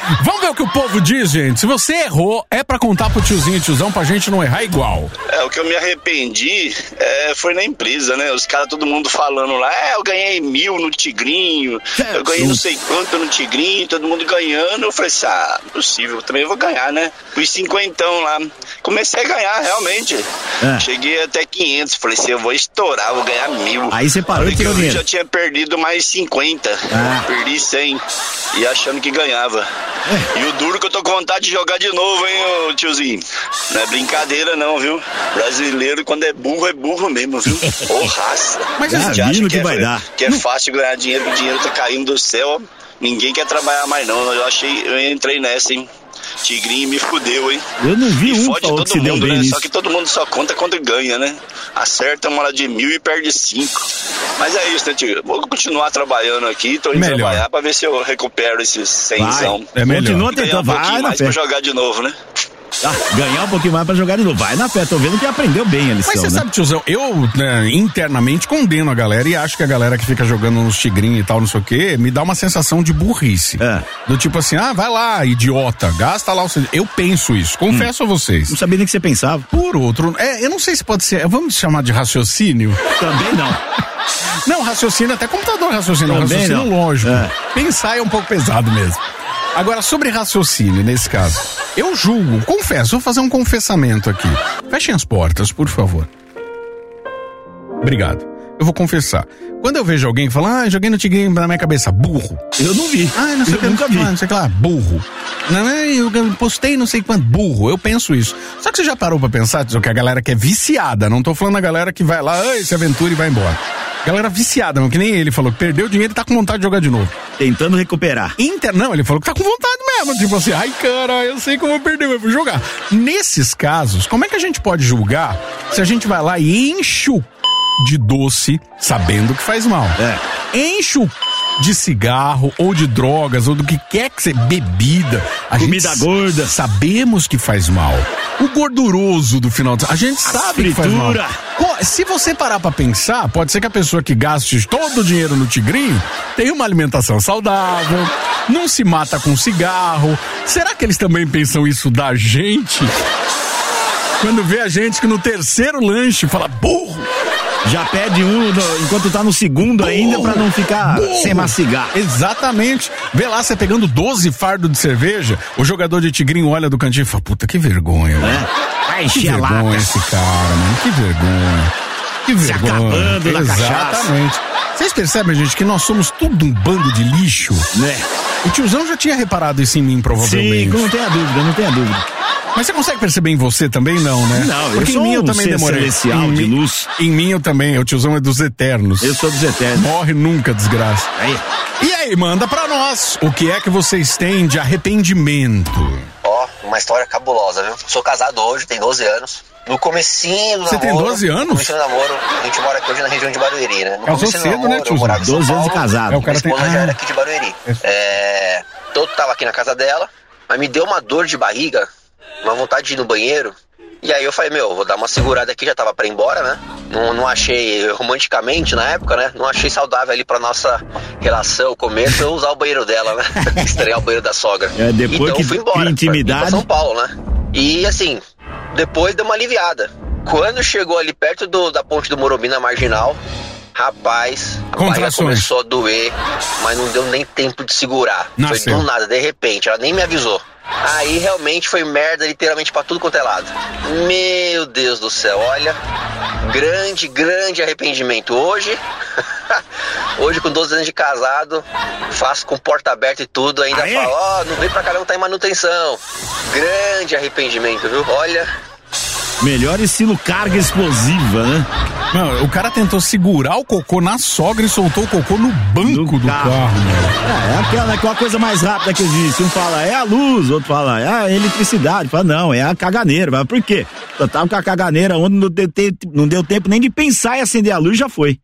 Vamos ver o que o povo diz, gente. Se você errou, é pra contar pro tiozinho e tiozão pra gente não errar igual. O que eu me arrependi foi na empresa, né? Os caras, todo mundo falando lá, eu ganhei 1.000 no Tigrinho, eu ganhei não sei quanto no Tigrinho, todo mundo ganhando. Eu falei assim, impossível, eu também vou ganhar, né? Fui 50 lá. Comecei a ganhar, realmente. Cheguei até 500, falei assim, eu vou estourar, vou ganhar 1.000. Aí você parou e tirou eu dinheiro. já tinha perdido mais 50, perdi 100 e achando que ganhava. E o duro que eu tô com vontade de jogar de novo, hein, tiozinho? Não é brincadeira não, viu? Brasileiro, quando é burro mesmo, viu? Ô, raça. Mas a gente acha que vai dar. Que é fácil ganhar dinheiro, que o dinheiro tá caindo do céu. Ninguém quer trabalhar mais não. Eu entrei nessa, hein? Tigrinho me fudeu, hein? Eu não vi fode falou todo que se deu mundo, bem né? nisso. Só que todo mundo só conta quando ganha, né? Acerta uma hora de 1.000 e perde 5. Mas é isso, né, tio? Vou continuar trabalhando aqui, tô indo trabalhar pra ver se eu recupero esses 100zão. É melhor. Continua tentando, vai na fé. Pra jogar de novo, né? Ganhar um pouquinho mais pra jogar de novo. Vai na fé, tô vendo que aprendeu bem a lição. Mas você sabe, tiozão, eu internamente condeno a galera e acho que a galera que fica jogando nos tigrinhos e tal, não sei o quê, me dá uma sensação de burrice. Do tipo assim, vai lá, idiota, gasta lá o seu... Eu penso isso, confesso a vocês. Não sabia nem que você pensava. Por outro, eu não sei se pode ser, vamos chamar de raciocínio? Também não. Não, raciocínio, até computador raciocínio, raciocínio não. Lógico. Pensar é um pouco pesado mesmo. Agora, sobre raciocínio, nesse caso, eu julgo, confesso, vou fazer um confessamento aqui. Fechem as portas, por favor. Obrigado. Eu vou confessar. Quando eu vejo alguém falar, joguei no Tigrinho na minha cabeça, burro. Eu não vi. Não sei o que, nunca vi. Não sei o que lá, burro. Eu postei não sei quanto, burro. Eu penso isso. Só que você já parou pra pensar, que a galera que é viciada, não tô falando a galera que vai lá, se aventura e vai embora. Galera viciada, não, que nem ele falou que perdeu o dinheiro e tá com vontade de jogar de novo. Tentando recuperar. Não, ele falou que tá com vontade mesmo. Tipo assim, cara, eu sei que eu vou perder, mas vou jogar. Nesses casos, como é que a gente pode julgar se a gente vai lá e enche o de doce, sabendo que faz mal? Enche o de cigarro ou de drogas ou do que quer que seja, bebida, comida gorda, sabemos que faz mal. O gorduroso do final a gente sabe que faz mal. Se você parar pra pensar, pode ser que a pessoa que gaste todo o dinheiro no Tigrinho tenha uma alimentação saudável, não se mata com cigarro. Será que eles também pensam isso da gente? Quando vê a gente que no terceiro lanche fala, burro, já pede enquanto tá no segundo ainda pra não ficar sem mastigar. Exatamente. Vê lá, você pegando 12 fardos de cerveja, o jogador de Tigrinho olha do cantinho e fala, puta, que vergonha, né? Vai encher a lata. Esse cara, mano, que vergonha. Que vergonha. Se acabando da cachaça. Exatamente. Vocês percebem, gente, que nós somos tudo um bando de lixo? Né? O tiozão já tinha reparado isso em mim, provavelmente. Sim, não tenha dúvida. Mas você consegue perceber em você também, não, né? Não, porque eu sou em mim eu também demorei. Celestial de luz. Em mim eu também, o tiozão é dos eternos. Eu sou dos eternos. Morre nunca, desgraça. Aí. E aí, manda pra nós, o que é que vocês têm de arrependimento? Uma história cabulosa, viu? Sou casado hoje, tenho 12 anos. No comecinho do Você namoro... tem 12 anos? No comecinho do namoro, a gente mora aqui hoje na região de Barueri, né? No Casou cedo, namoro, né, tiozão? 12 anos de casado. Minha esposa já era aqui de Barueri. Eu tava aqui na casa dela, mas me deu uma dor de barriga, uma vontade de ir no banheiro. E aí eu falei, vou dar uma segurada aqui, já tava pra ir embora, né? Não achei, romanticamente na época, né? Não achei saudável ali pra nossa relação, o começo, eu usar o banheiro dela, né? Estranhar o banheiro da sogra. Depois então que fui embora, intimidade. pra São Paulo, né? E assim, depois deu uma aliviada. Quando chegou ali perto da ponte do Morumbi, na Marginal, rapaz, a barriga começou a doer, mas não deu nem tempo de segurar. Foi do nada, de repente, ela nem me avisou. Aí realmente foi merda, literalmente pra tudo quanto é lado. Meu Deus do céu, olha, grande arrependimento. Hoje com 12 anos de casado, faço com porta aberta e tudo, ainda falo, não vem pra cá não, tá em manutenção. Grande arrependimento, viu? Olha... Melhor estilo carga explosiva, né? Não, o cara tentou segurar o cocô na sogra e soltou o cocô no banco do carro, né? É aquela coisa mais rápida que existe. Um fala, é a luz, outro fala, é a eletricidade. Fala, não, é a caganeira. Mas por quê? Eu tava com a caganeira onde não deu tempo nem de pensar em acender a luz, já foi.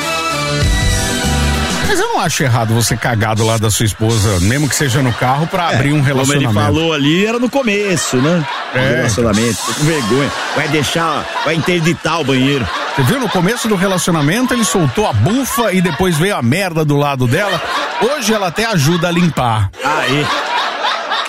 Mas eu não acho errado você cagar do lado da sua esposa, mesmo que seja no carro, pra abrir um relacionamento. Como ele falou ali, era no começo, né? Relacionamento, tô com vergonha. Vai interditar o banheiro. Você viu, no começo do relacionamento ele soltou a bufa e depois veio a merda do lado dela. Hoje ela até ajuda a limpar. Aí.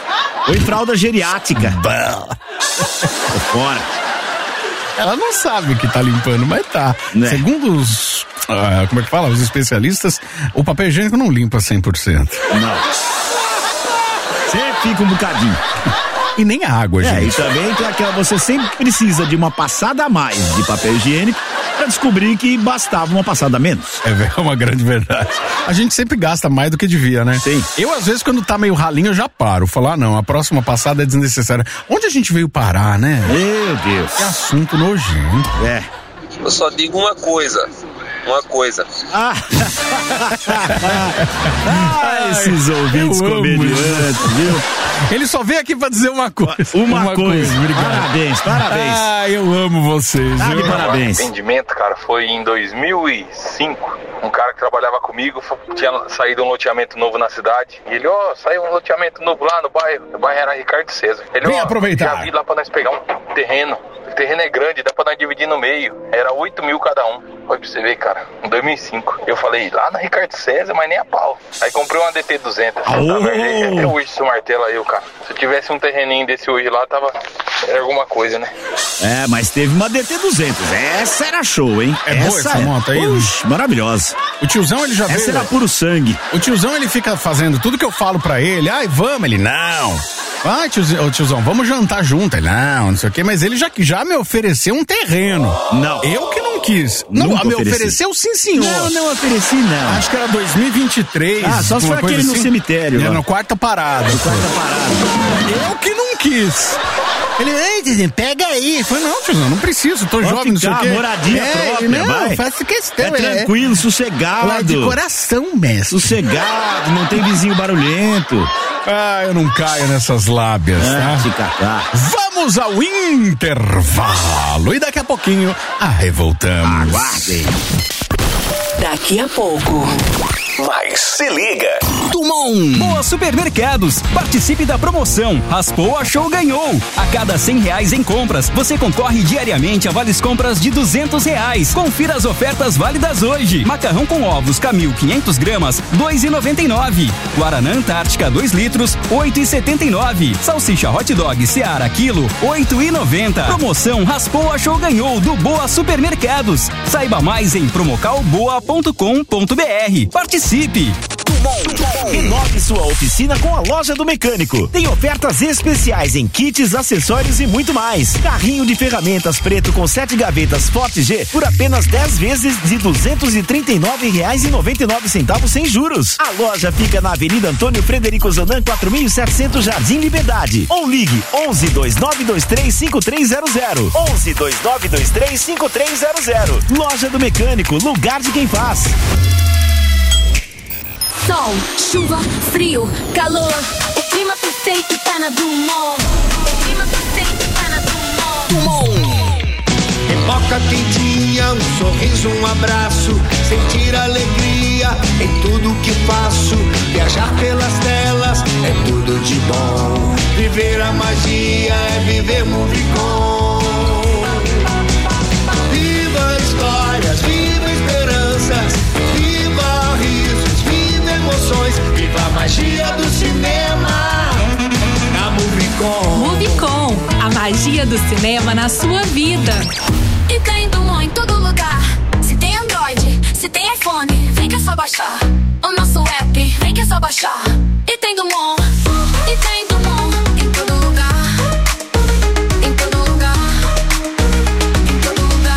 Ou em fralda geriátrica. Fora. Ela não sabe que tá limpando, mas tá. Né? Segundo os, como é que fala? Os especialistas, o papel higiênico não limpa 100%. Não. Sempre fica um bocadinho. E nem a água, gente. E também tem aquela, você sempre precisa de uma passada a mais de papel higiênico pra descobrir que bastava uma passada a menos. É uma grande verdade. A gente sempre gasta mais do que devia, né? Sim. Eu, às vezes, quando tá meio ralinho, eu já paro. Falar, não, a próxima passada é desnecessária. Onde a gente veio parar, né? Meu Deus. Que assunto nojento. Eu só digo uma coisa. Esses ouvintes comediantes, viu? Ele só veio aqui pra dizer uma coisa. Uma coisa. Obrigado. Parabéns. Eu amo vocês. De parabéns. O arrependimento, cara, foi em 2005. Um cara que trabalhava comigo tinha saído um loteamento novo na cidade. E ele, saiu um loteamento novo lá no bairro. O bairro era Ricardo César. Ele, vem aproveitar. Já vi lá pra nós pegar um terreno. O terreno é grande, dá pra nós dividir no meio. Era 8 mil cada um. Olha pra você ver, cara. Em 2005. Eu falei, lá na Ricardo César, mas nem a pau. Aí comprei uma DT 200. Até hoje esse martelo aí, cara. Se eu tivesse um terreninho desse hoje lá, era alguma coisa, né? Mas teve uma DT 200. Essa era show, hein? Boa essa moto aí. Maravilhosa. O tiozão, ele já veio. Essa era puro sangue. O tiozão, ele fica fazendo tudo que eu falo pra ele. Vamos. Ele, não. Tiozão, vamos jantar junto. Ele, não sei o quê. Mas ele já me ofereceu um terreno. Não. Eu que não quis. Não, me ofereceu sim, senhor. Não ofereci, não. Acho que era 2023. Só se foi aquele assim, no cemitério. Era na quarta parada. Eu que não quis. Ele, pega aí. Eu falei, não, tiozão, não preciso, tô jovem, não sei o quê. Moradia própria, vai. Faço questão. Tranquilo, sossegado. Lá de coração, mestre. Sossegado, não tem vizinho barulhento. Eu não caio nessas lábias, tá? Vamos ao intervalo. E daqui a pouquinho, voltamos. Aguardem. Daqui a pouco. Mas se liga. Dumont. Boa Supermercados. Participe da promoção. Raspou, achou, ganhou. A cada R$100 em compras, você concorre diariamente a vales compras de R$200. Confira as ofertas válidas hoje. Macarrão com ovos Camil 500 gramas, R$2,99. Guaraná Antártica 2 litros, R$8,79. Salsicha Hot Dog Seara quilo, R$8,90. Promoção Raspou, achou, ganhou do Boa Supermercados. Saiba mais em promocalboa.com.br. Participe! Renove sua oficina com a Loja do Mecânico. Tem ofertas especiais em kits, acessórios e muito mais. Carrinho de ferramentas preto com 7 gavetas Forte G por apenas 10 vezes de R$239,99 sem juros. A loja fica na Avenida Antônio Frederico Zonan 4700 Jardim Liberdade. Ou ligue 11 2923 5300. 11 2923 5300. Loja do Mecânico, lugar de quem faz. Sol, chuva, frio, calor. O clima perfeito tá na Dumont. O clima perfeito tá na Dumont. Pipoca quentinha, um sorriso, um abraço. Sentir alegria em tudo que faço. Viajar pelas telas é tudo de bom. Viver a magia é viver Movicon. Viva histórias, viva esperanças. Viva risos, viva emoções. Viva a magia do cinema na Movicon. Movicon, a magia do cinema na sua vida. E tem Dumont em todo lugar. Se tem Android, se tem iPhone, vem que é só baixar. O nosso app, vem que é só baixar. E tem Dumont, e tem Dumont em todo lugar. Em todo lugar. Em todo lugar.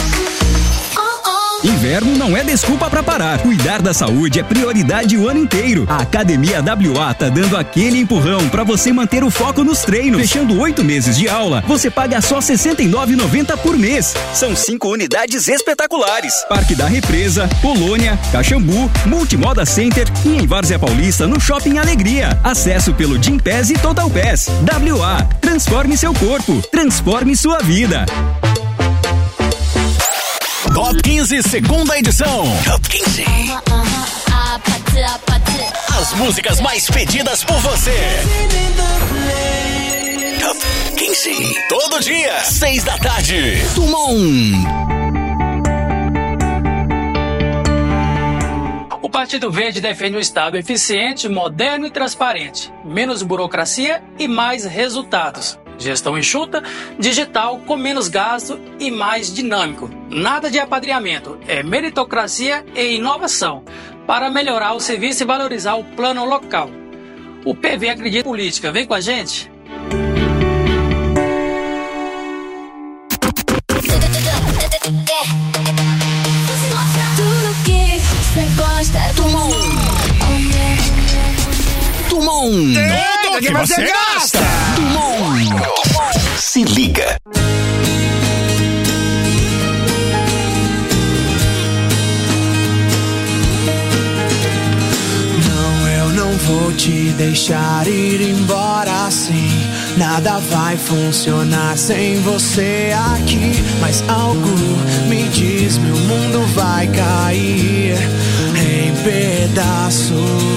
Inverno não é desculpa pra parar. Cuidar da saúde é prioridade o ano inteiro. A Academia WA tá dando aquele empurrão pra você manter o foco nos treinos. Fechando 8 meses de aula, você paga só R$ 69,90 por mês. São 5 unidades espetaculares. Parque da Represa, Polônia, Caxambu, Multimoda Center e em Várzea Paulista no Shopping Alegria. Acesso pelo Gympass e Total Pass. WA, transforme seu corpo, transforme sua vida. Top 15, segunda edição. Top 15. As músicas mais pedidas por você. Top 15. Todo dia, 6 da tarde. Dumont. O Partido Verde defende um Estado eficiente, moderno e transparente. Menos burocracia e mais resultados. Gestão enxuta, digital, com menos gasto e mais dinâmico. Nada de apadrinhamento, é meritocracia e inovação para melhorar o serviço e valorizar o plano local. O PV acredita em política. Vem com a gente. Tudo que você gosta do mundo. Dumont. Tudo que você gosta. Dumont. Se liga. Não, eu não vou te deixar ir embora assim. Nada vai funcionar sem você aqui. Mas algo me diz, meu mundo vai cair em pedaços.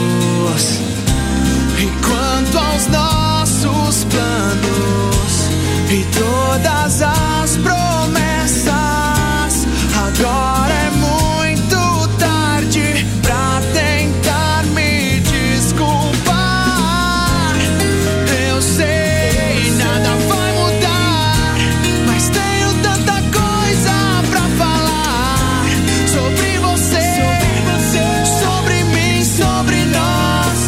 E quanto aos nossos planos e todas as promessas, agora é muito tarde pra tentar me desculpar. Eu sei, nada vai mudar, mas tenho tanta coisa pra falar sobre você, sobre mim, sobre nós.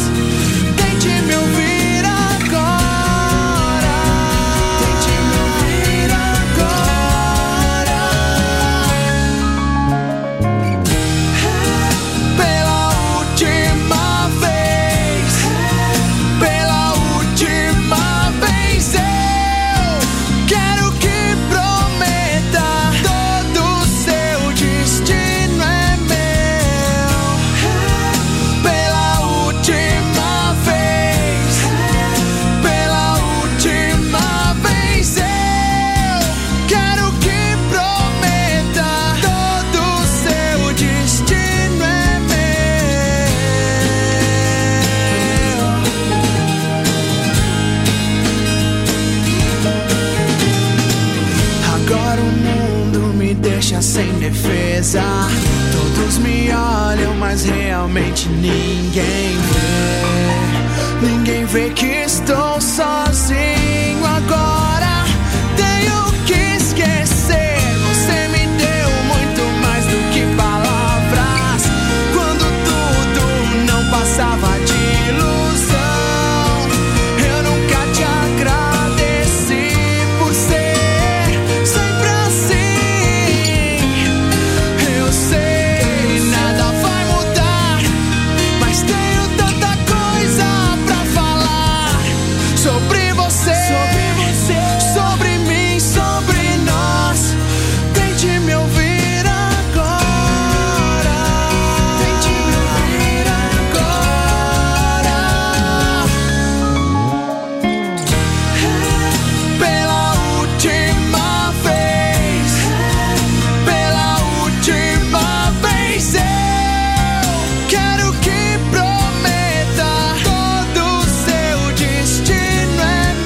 Sem defesa, todos me olham, mas realmente ninguém vê que estou sozinho agora. Tenho que esquecer, você me deu muito mais do que palavras. Quando tudo não passava de ilusão, eu nunca te agradeci por ser sempre assim. Sobre você, sobre mim, sobre nós. Tente me ouvir agora. Tente me ouvir agora. Pela última vez, pela última vez, eu quero que prometa todo o seu destino.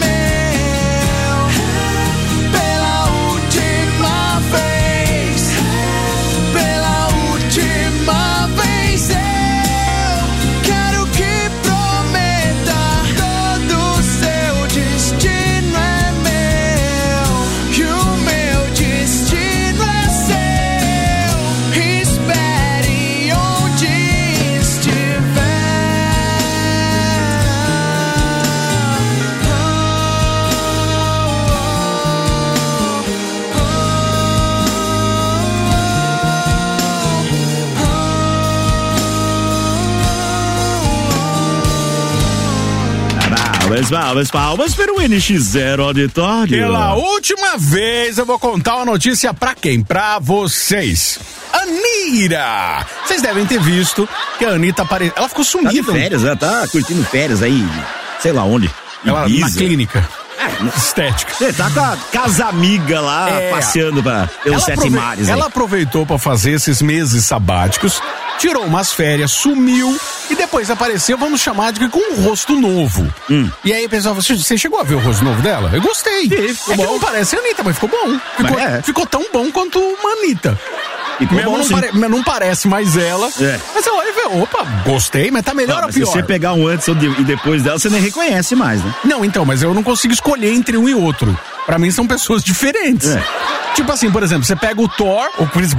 Palmas para o NX0 Auditório. Pela última vez eu vou contar uma notícia pra quem? Pra vocês. Anira! Vocês devem ter visto que a Anitta apareceu. Ela ficou sumida. Tá de férias, ela tá curtindo férias aí, sei lá onde. Ela na clínica. Estética. Você tá com as amigas lá, passeando pelos sete mares. Ela aproveitou pra fazer esses meses sabáticos, tirou umas férias, sumiu e depois apareceu, vamos chamar de com um rosto novo. E aí, pessoal, você chegou a ver o rosto novo dela? Eu gostei. Sim, ficou bom. Que não parece a Anitta, mas ficou bom. Ficou tão bom quanto uma Anitta. Não parece mais ela. Mas olha, opa, gostei, mas tá melhor ou pior? Se você pegar um antes e depois dela, você nem reconhece mais, né? Não, então, mas eu não consigo escolher entre um e outro. Pra mim são pessoas diferentes. Tipo assim, por exemplo, você pega o Thor, o Chris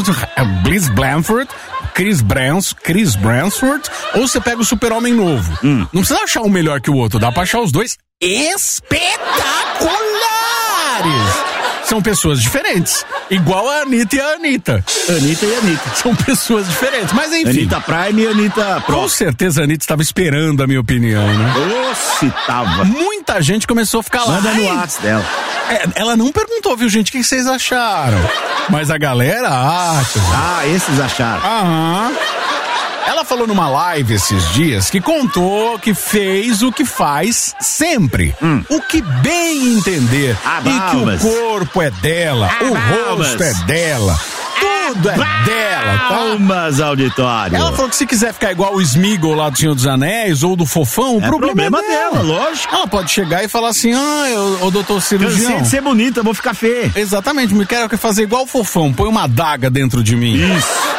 Bransford, ou você pega o Super-Homem novo. Não precisa achar um melhor que o outro, dá pra achar os dois espetaculares. São pessoas diferentes. Igual a Anitta e a Anitta. Anitta e Anitta. São pessoas diferentes, mas enfim. Anitta Prime e Anitta Pro. Com certeza a Anitta estava esperando a minha opinião, né? Se tava. Muita gente começou a ficar lá. Manda no WhatsApp dela. Ela não perguntou, viu, gente, o que vocês acharam? Mas a galera acha. Esses acharam. Aham. Ela falou numa live esses dias que contou que fez o que faz sempre. O que bem entender. E que o corpo é dela, o rosto é dela. Tudo é dela, tá? Palmas, auditório. Ela falou que se quiser ficar igual o Sméagol lá do Senhor dos Anéis ou do Fofão, o problema é dela, lógico. Ela pode chegar e falar assim, ô doutor cirurgião. Cansei de ser bonita, vou ficar feia. Exatamente, me quero fazer igual o Fofão, põe uma adaga dentro de mim. Isso.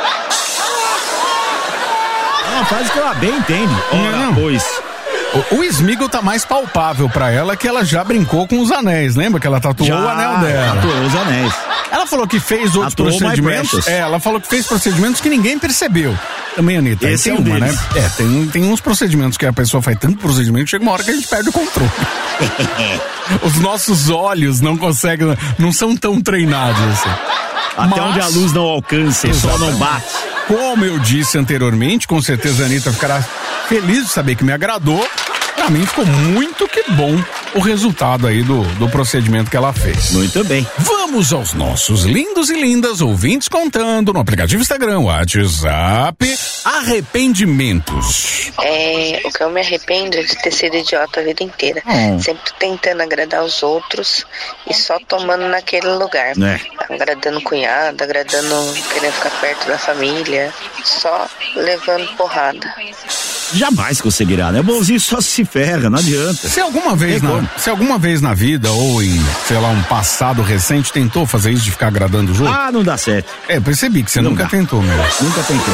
Faz o que ela bem entende. Pois. O Sméagol tá mais palpável pra ela, que ela já brincou com os anéis. Lembra que ela tatuou o anel dela? Tatuou os anéis. Ela falou que fez outros procedimentos. Ela falou que fez procedimentos que ninguém percebeu. Também, Anitta. Esse é um deles. Tem uns procedimentos que a pessoa faz tanto procedimento, chega uma hora que a gente perde o controle. Os nossos olhos não conseguem, não são tão treinados assim. Até onde a luz não alcança, só não bate. Como eu disse anteriormente, com certeza a Anitta ficará feliz de saber que me agradou. Pra mim ficou muito que bom o resultado aí do procedimento que ela fez. Muito bem. Vamos aos nossos lindos e lindas ouvintes contando no aplicativo Instagram, WhatsApp, arrependimentos. O que eu me arrependo é de ter sido idiota a vida inteira. Sempre tentando agradar os outros e só tomando naquele lugar. Agradando o cunhado, querendo ficar perto da família, só levando porrada. Jamais conseguirá, né? Bonzinho só se ferra, não adianta. Se alguma vez na vida ou em, sei lá, um passado recente tentou fazer isso de ficar agradando os outros? Não dá certo. Percebi que você nunca tentou mesmo. Nunca tentei.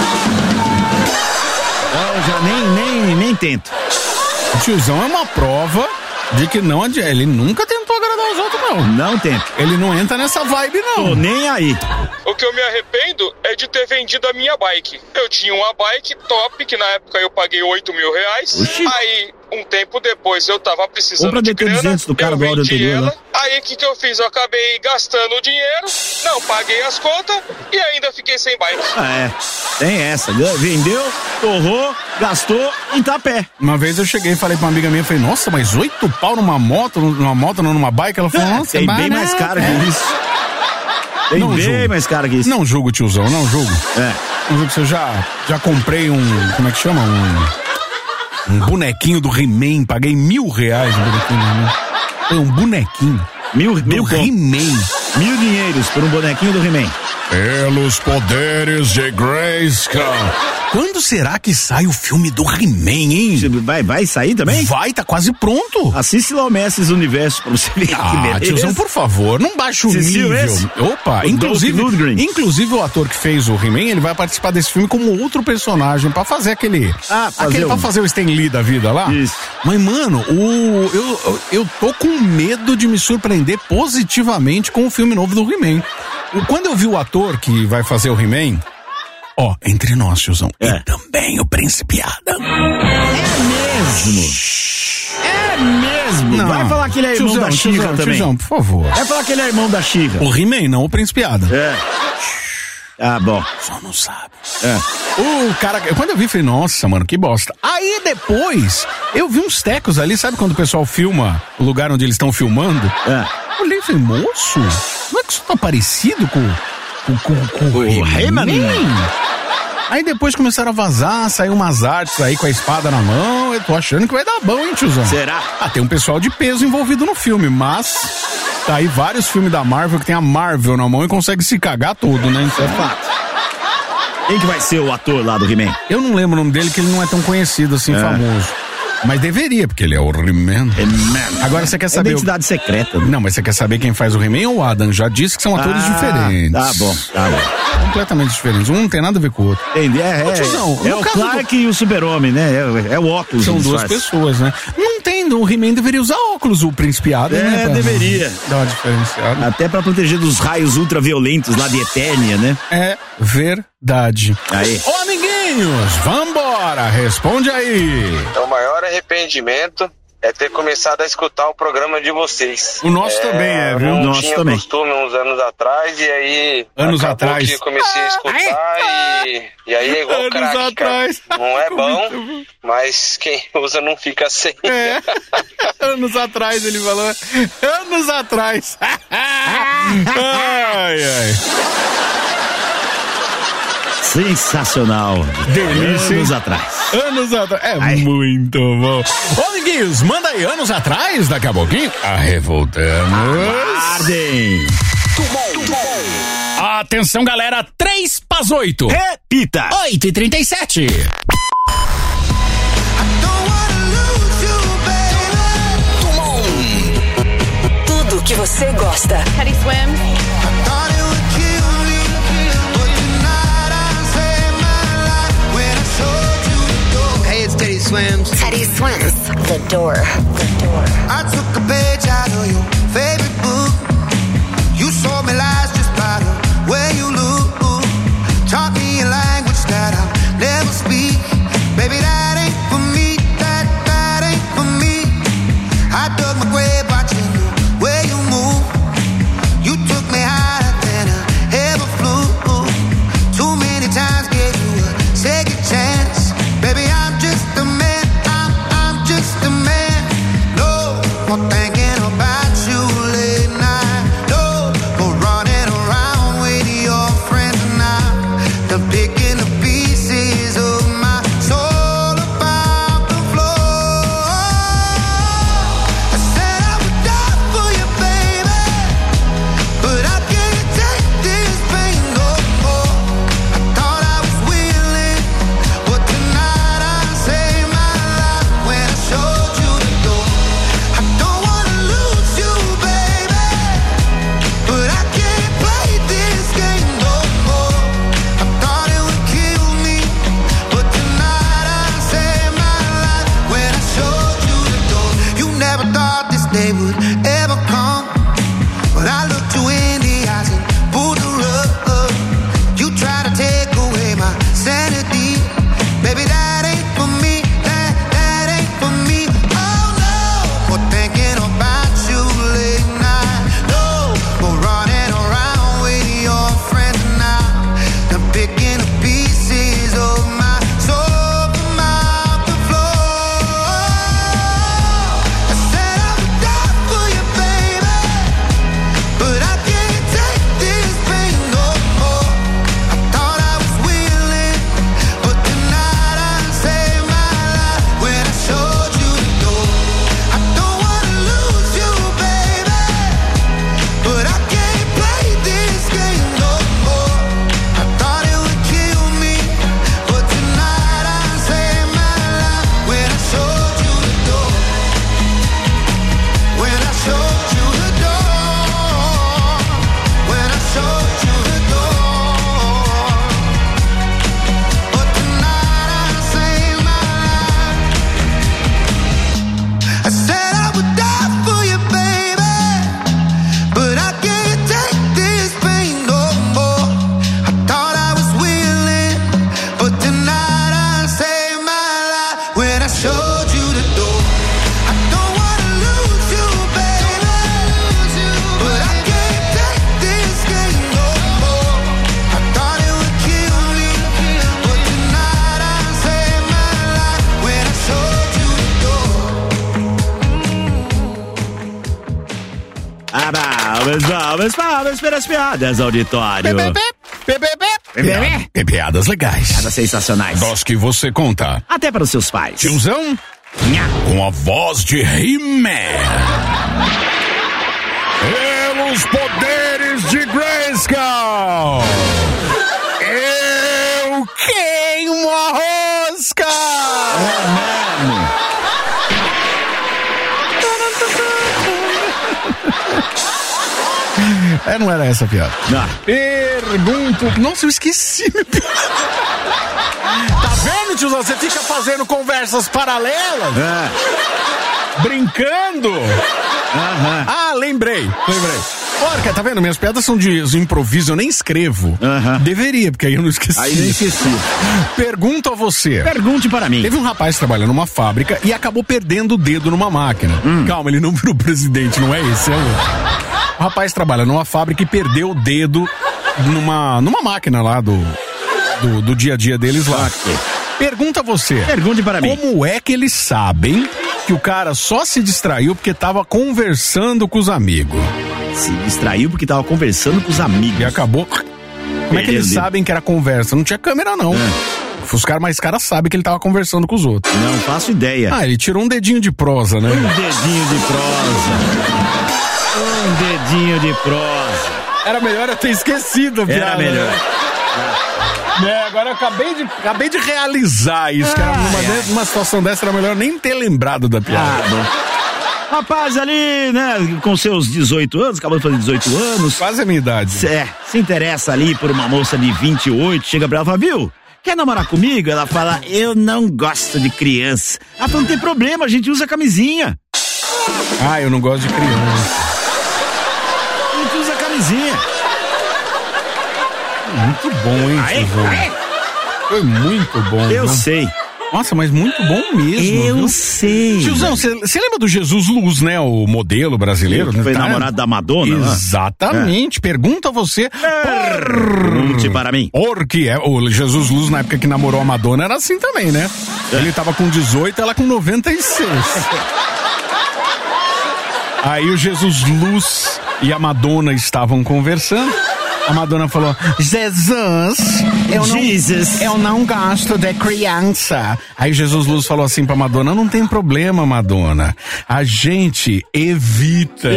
Eu já nem tento. O tiozão é uma prova de que não adianta. Ele nunca tentou agradar os outros, não. Não tento. Ele não entra nessa vibe, não. Tô nem aí. O que eu me arrependo é de ter vendido a minha bike. Eu tinha uma bike top, que na época eu paguei R$8 mil. Aí, um tempo depois, eu tava precisando de grana, do cara eu do áudio vendi anterior, ela. né? Aí, o que eu fiz? Eu acabei gastando o dinheiro, não paguei as contas e ainda fiquei sem bike. Tem essa. Vendeu, torrou, gastou e tá a pé. Uma vez eu cheguei e falei pra uma amiga minha, falei, nossa, mas R$8 numa moto, não numa bike? Ela falou, nossa, tem bem mais caro que isso. Tem bem mais caro que isso. Não julgo, tiozão, não julgo. Não julgo, eu já comprei como é que chama? Um bonequinho do He-Man, paguei R$1.000 no bonequinho do He-Man. Foi um bonequinho. Mil He-Man. 1.000 dinheiros por um bonequinho do He-Man. Pelos poderes de Grayskull. Quando será que sai o filme do He-Man, hein? Vai sair também? Vai, tá quase pronto. Assiste lá o Mestres Universo pra você ver que beleza. Tiozão, por favor, não baixa o nível. Opa, inclusive o ator que fez o He-Man, ele vai participar desse filme como outro personagem pra fazer pra fazer o Stan Lee da vida lá. Isso. Mas, mano, eu tô com medo de me surpreender positivamente com o filme novo do He-Man. Quando eu vi o ator que vai fazer o He-Man, entre nós, tiozão, e também o Príncipe Adam. É mesmo. Não. Vai falar que ele é irmão da She-Ra também. Tiozão, por favor. Vai falar que ele é irmão da She-Ra. O He-Man, não o Príncipe Adam. Bom. Só não sabe. O cara, quando eu vi, falei, nossa, mano, que bosta. Aí depois, eu vi uns tecos ali, sabe quando o pessoal filma o lugar onde eles estão filmando? Eu olhei e falei, moço, não é que isso tá parecido com o He-Man? Aí depois começaram a vazar, saiu umas artes aí com a espada na mão. Eu tô achando que vai dar bom, hein, tiozão? Será? Tem um pessoal de peso envolvido no filme, mas tá aí vários filmes da Marvel que tem a Marvel na mão e consegue se cagar todo, né? Isso é fato. Quem que vai ser o ator lá do He-Man? Eu não lembro o nome dele, que ele não é tão conhecido assim, famoso. Mas deveria, porque ele é o He-Man. Agora você quer saber... identidade secreta. Não, mas você quer saber quem faz o He-Man ou o Adam? Já disse que são atores diferentes. Tá bom. Completamente diferentes. Um não tem nada a ver com o outro. Entendi. É o Clark e o Super-Homem, né? É o óculos. São duas pessoas, né? Não tem, o He-Man deveria usar óculos, o Príncipe Adam, né? Deveria. Dá uma diferenciada. Até pra proteger dos raios ultraviolentos lá de Eternia, né? É verdade. Aí. Ô, amiguinhos, vambora, responde aí. O maior arrependimento é ter começado a escutar o programa de vocês. O nosso também viu? Eu Nosso tinha também. costume uns anos atrás, e aí... Anos atrás. Que eu comecei a escutar e aí é igual crack, cara. Não é bom, mas quem usa não fica sem. Anos atrás, ele falou. Anos atrás. Ai. Sensacional. Delícia. Anos atrás. Muito bom. Ô, amiguinhos, manda aí. Anos atrás, daqui a pouquinho. Revoltamos. Aguardem. Atenção, galera. 3:08. Repita. 8:37. Tudo que você gosta. Teddy Swims. Teddy Swims. Teddy Swims. The Door. I took a page out of your favorite book. You saw me lies just by the way you look. Taught me a language that I'll never speak. Baby, that ain't for me. That ain't for me. I dug my grave watching the way you move. You took me higher than I ever flew. Too many times gave you a second chance. Baby, I'm just a man. I'm just a man. No more thinking about you late night. No more running around with your friends and I'm picking the pieces of my soul about the floor. I said I would die for you, baby, but I can't take this pain no more. I thought I was willing, but tonight I saved my life when I showed you the door. I don't wanna lose you, baby, but I can't play this game no more. I thought it would kill me, but tonight I saved my life when I showed you the door. You never thought this day would ever come, but I looked you in the eyes and pulled the rug. You try to take away my sanity. Baby, that ain't for me. That ain't for me. Oh no, more thinking about you late night. No, more running around with your friends now. I'm picking the pieces of my soul from out the floor. I said I would die for you, baby, but I can't take this pain no more. I thought I was willing, but tonight I saved my life when I showed you the door. I don't wanna lose you, baby, but I can't play this game no more. I thought it would kill me, but tonight I saved my life when I showed you the door. When I showed you the door. When I showed you the door. But tonight I saved my life. I said I would die for you, baby, but I can't take this pain no more. I thought I was willing, but tonight I saved my life when I showed you the door. I don't wanna lose you, baby, but I can't take this game no more. I thought it would kill me, but tonight I saved my life when I showed you the door. Palmas pelas piadas, auditório. Piadas legais. Piadas sensacionais. Das que você conta. Até para os seus pais. Tiozão, com a voz de He-Man. Pelos poderes de Grayskull, eu queimo a rosca! Não era essa a piada. Não. Pergunto. Nossa, eu esqueci. Tá vendo, tiozão? Você fica fazendo conversas paralelas? Brincando. Lembrei. Porca, tá vendo? Minhas piadas são de improviso, eu nem escrevo. Deveria, porque aí eu não esqueci. Aí não esqueci. Pergunto a você. Pergunte para mim. Teve um rapaz trabalhando numa fábrica e acabou perdendo o dedo numa máquina. Calma, ele não virou presidente, não é esse, é outro. O rapaz trabalha numa fábrica e perdeu o dedo numa máquina lá do dia a dia deles lá. Pergunta a você. Pergunte para mim. Como é que eles sabem que o cara só se distraiu porque tava conversando com os amigos? Se distraiu porque tava conversando com os amigos. E acabou. Como é que eles sabem que era conversa? Não tinha câmera, não. Os caras sabem que ele tava conversando com os outros. Não faço ideia. Ele tirou um dedinho de prosa, né? Um dedinho de prosa. Era melhor eu ter esquecido a piada. Era melhor. Agora eu acabei de realizar isso. Que era numa situação dessa, era melhor nem ter lembrado da piada. Rapaz ali, né, com seus 18 anos, acabou de fazer 18 anos. Quase a minha idade. Se interessa ali por uma moça de 28, chega pra ela e fala, viu? Quer namorar comigo? Ela fala, eu não gosto de criança. Ela fala, não tem problema, a gente usa camisinha. Eu não gosto de criança. A gente usa camisinha. Muito bom, hein, tio? Foi muito bom. Eu sei. Nossa, mas muito bom mesmo. Eu sei. Tiozão, você lembra do Jesus Luz, né? O modelo brasileiro. Que foi namorado da Madonna? Exatamente. Pergunta a você. Pergunte para mim. Porque o Jesus Luz, na época que namorou a Madonna, era assim também, né? Ele tava com 18, ela com 96. Aí o Jesus Luz e a Madonna estavam conversando. A Madonna falou, Jesus, eu não gosto de criança. Aí Jesus Luz falou assim pra Madonna, não tem problema, Madonna. A gente evita.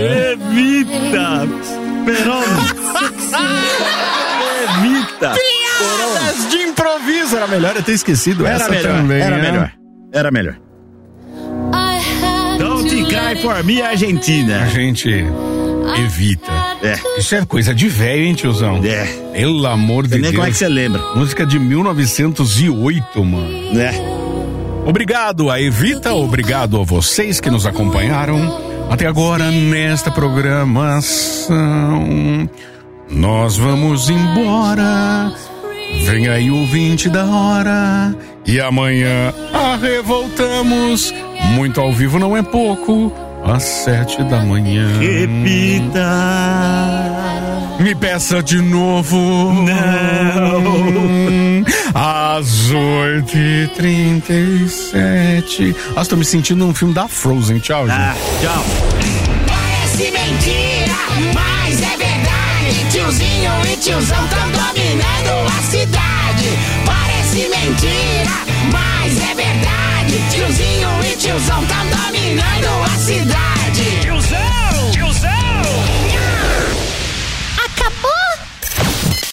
Piadas de improviso. Era melhor eu ter esquecido essa também. Era melhor. Don't cry for me, Argentina. A gente evita. Isso é coisa de velho, hein, tiozão? Pelo amor de Deus. Nem como é que você lembra? Música de 1908, mano. Obrigado a Evita, obrigado a vocês que nos acompanharam até agora nesta programação. Nós vamos embora. Vem aí o 20 da hora. E amanhã voltamos. Muito ao vivo não é pouco. Às 7 da manhã. Repita. Me peça de novo. Não. Às 8h37. Nossa, tô me sentindo num filme da Frozen. Tchau, gente. Tchau. Parece mentira, mas é verdade. Tiozinho e tiozão tão dominando a cidade. Parece mentira.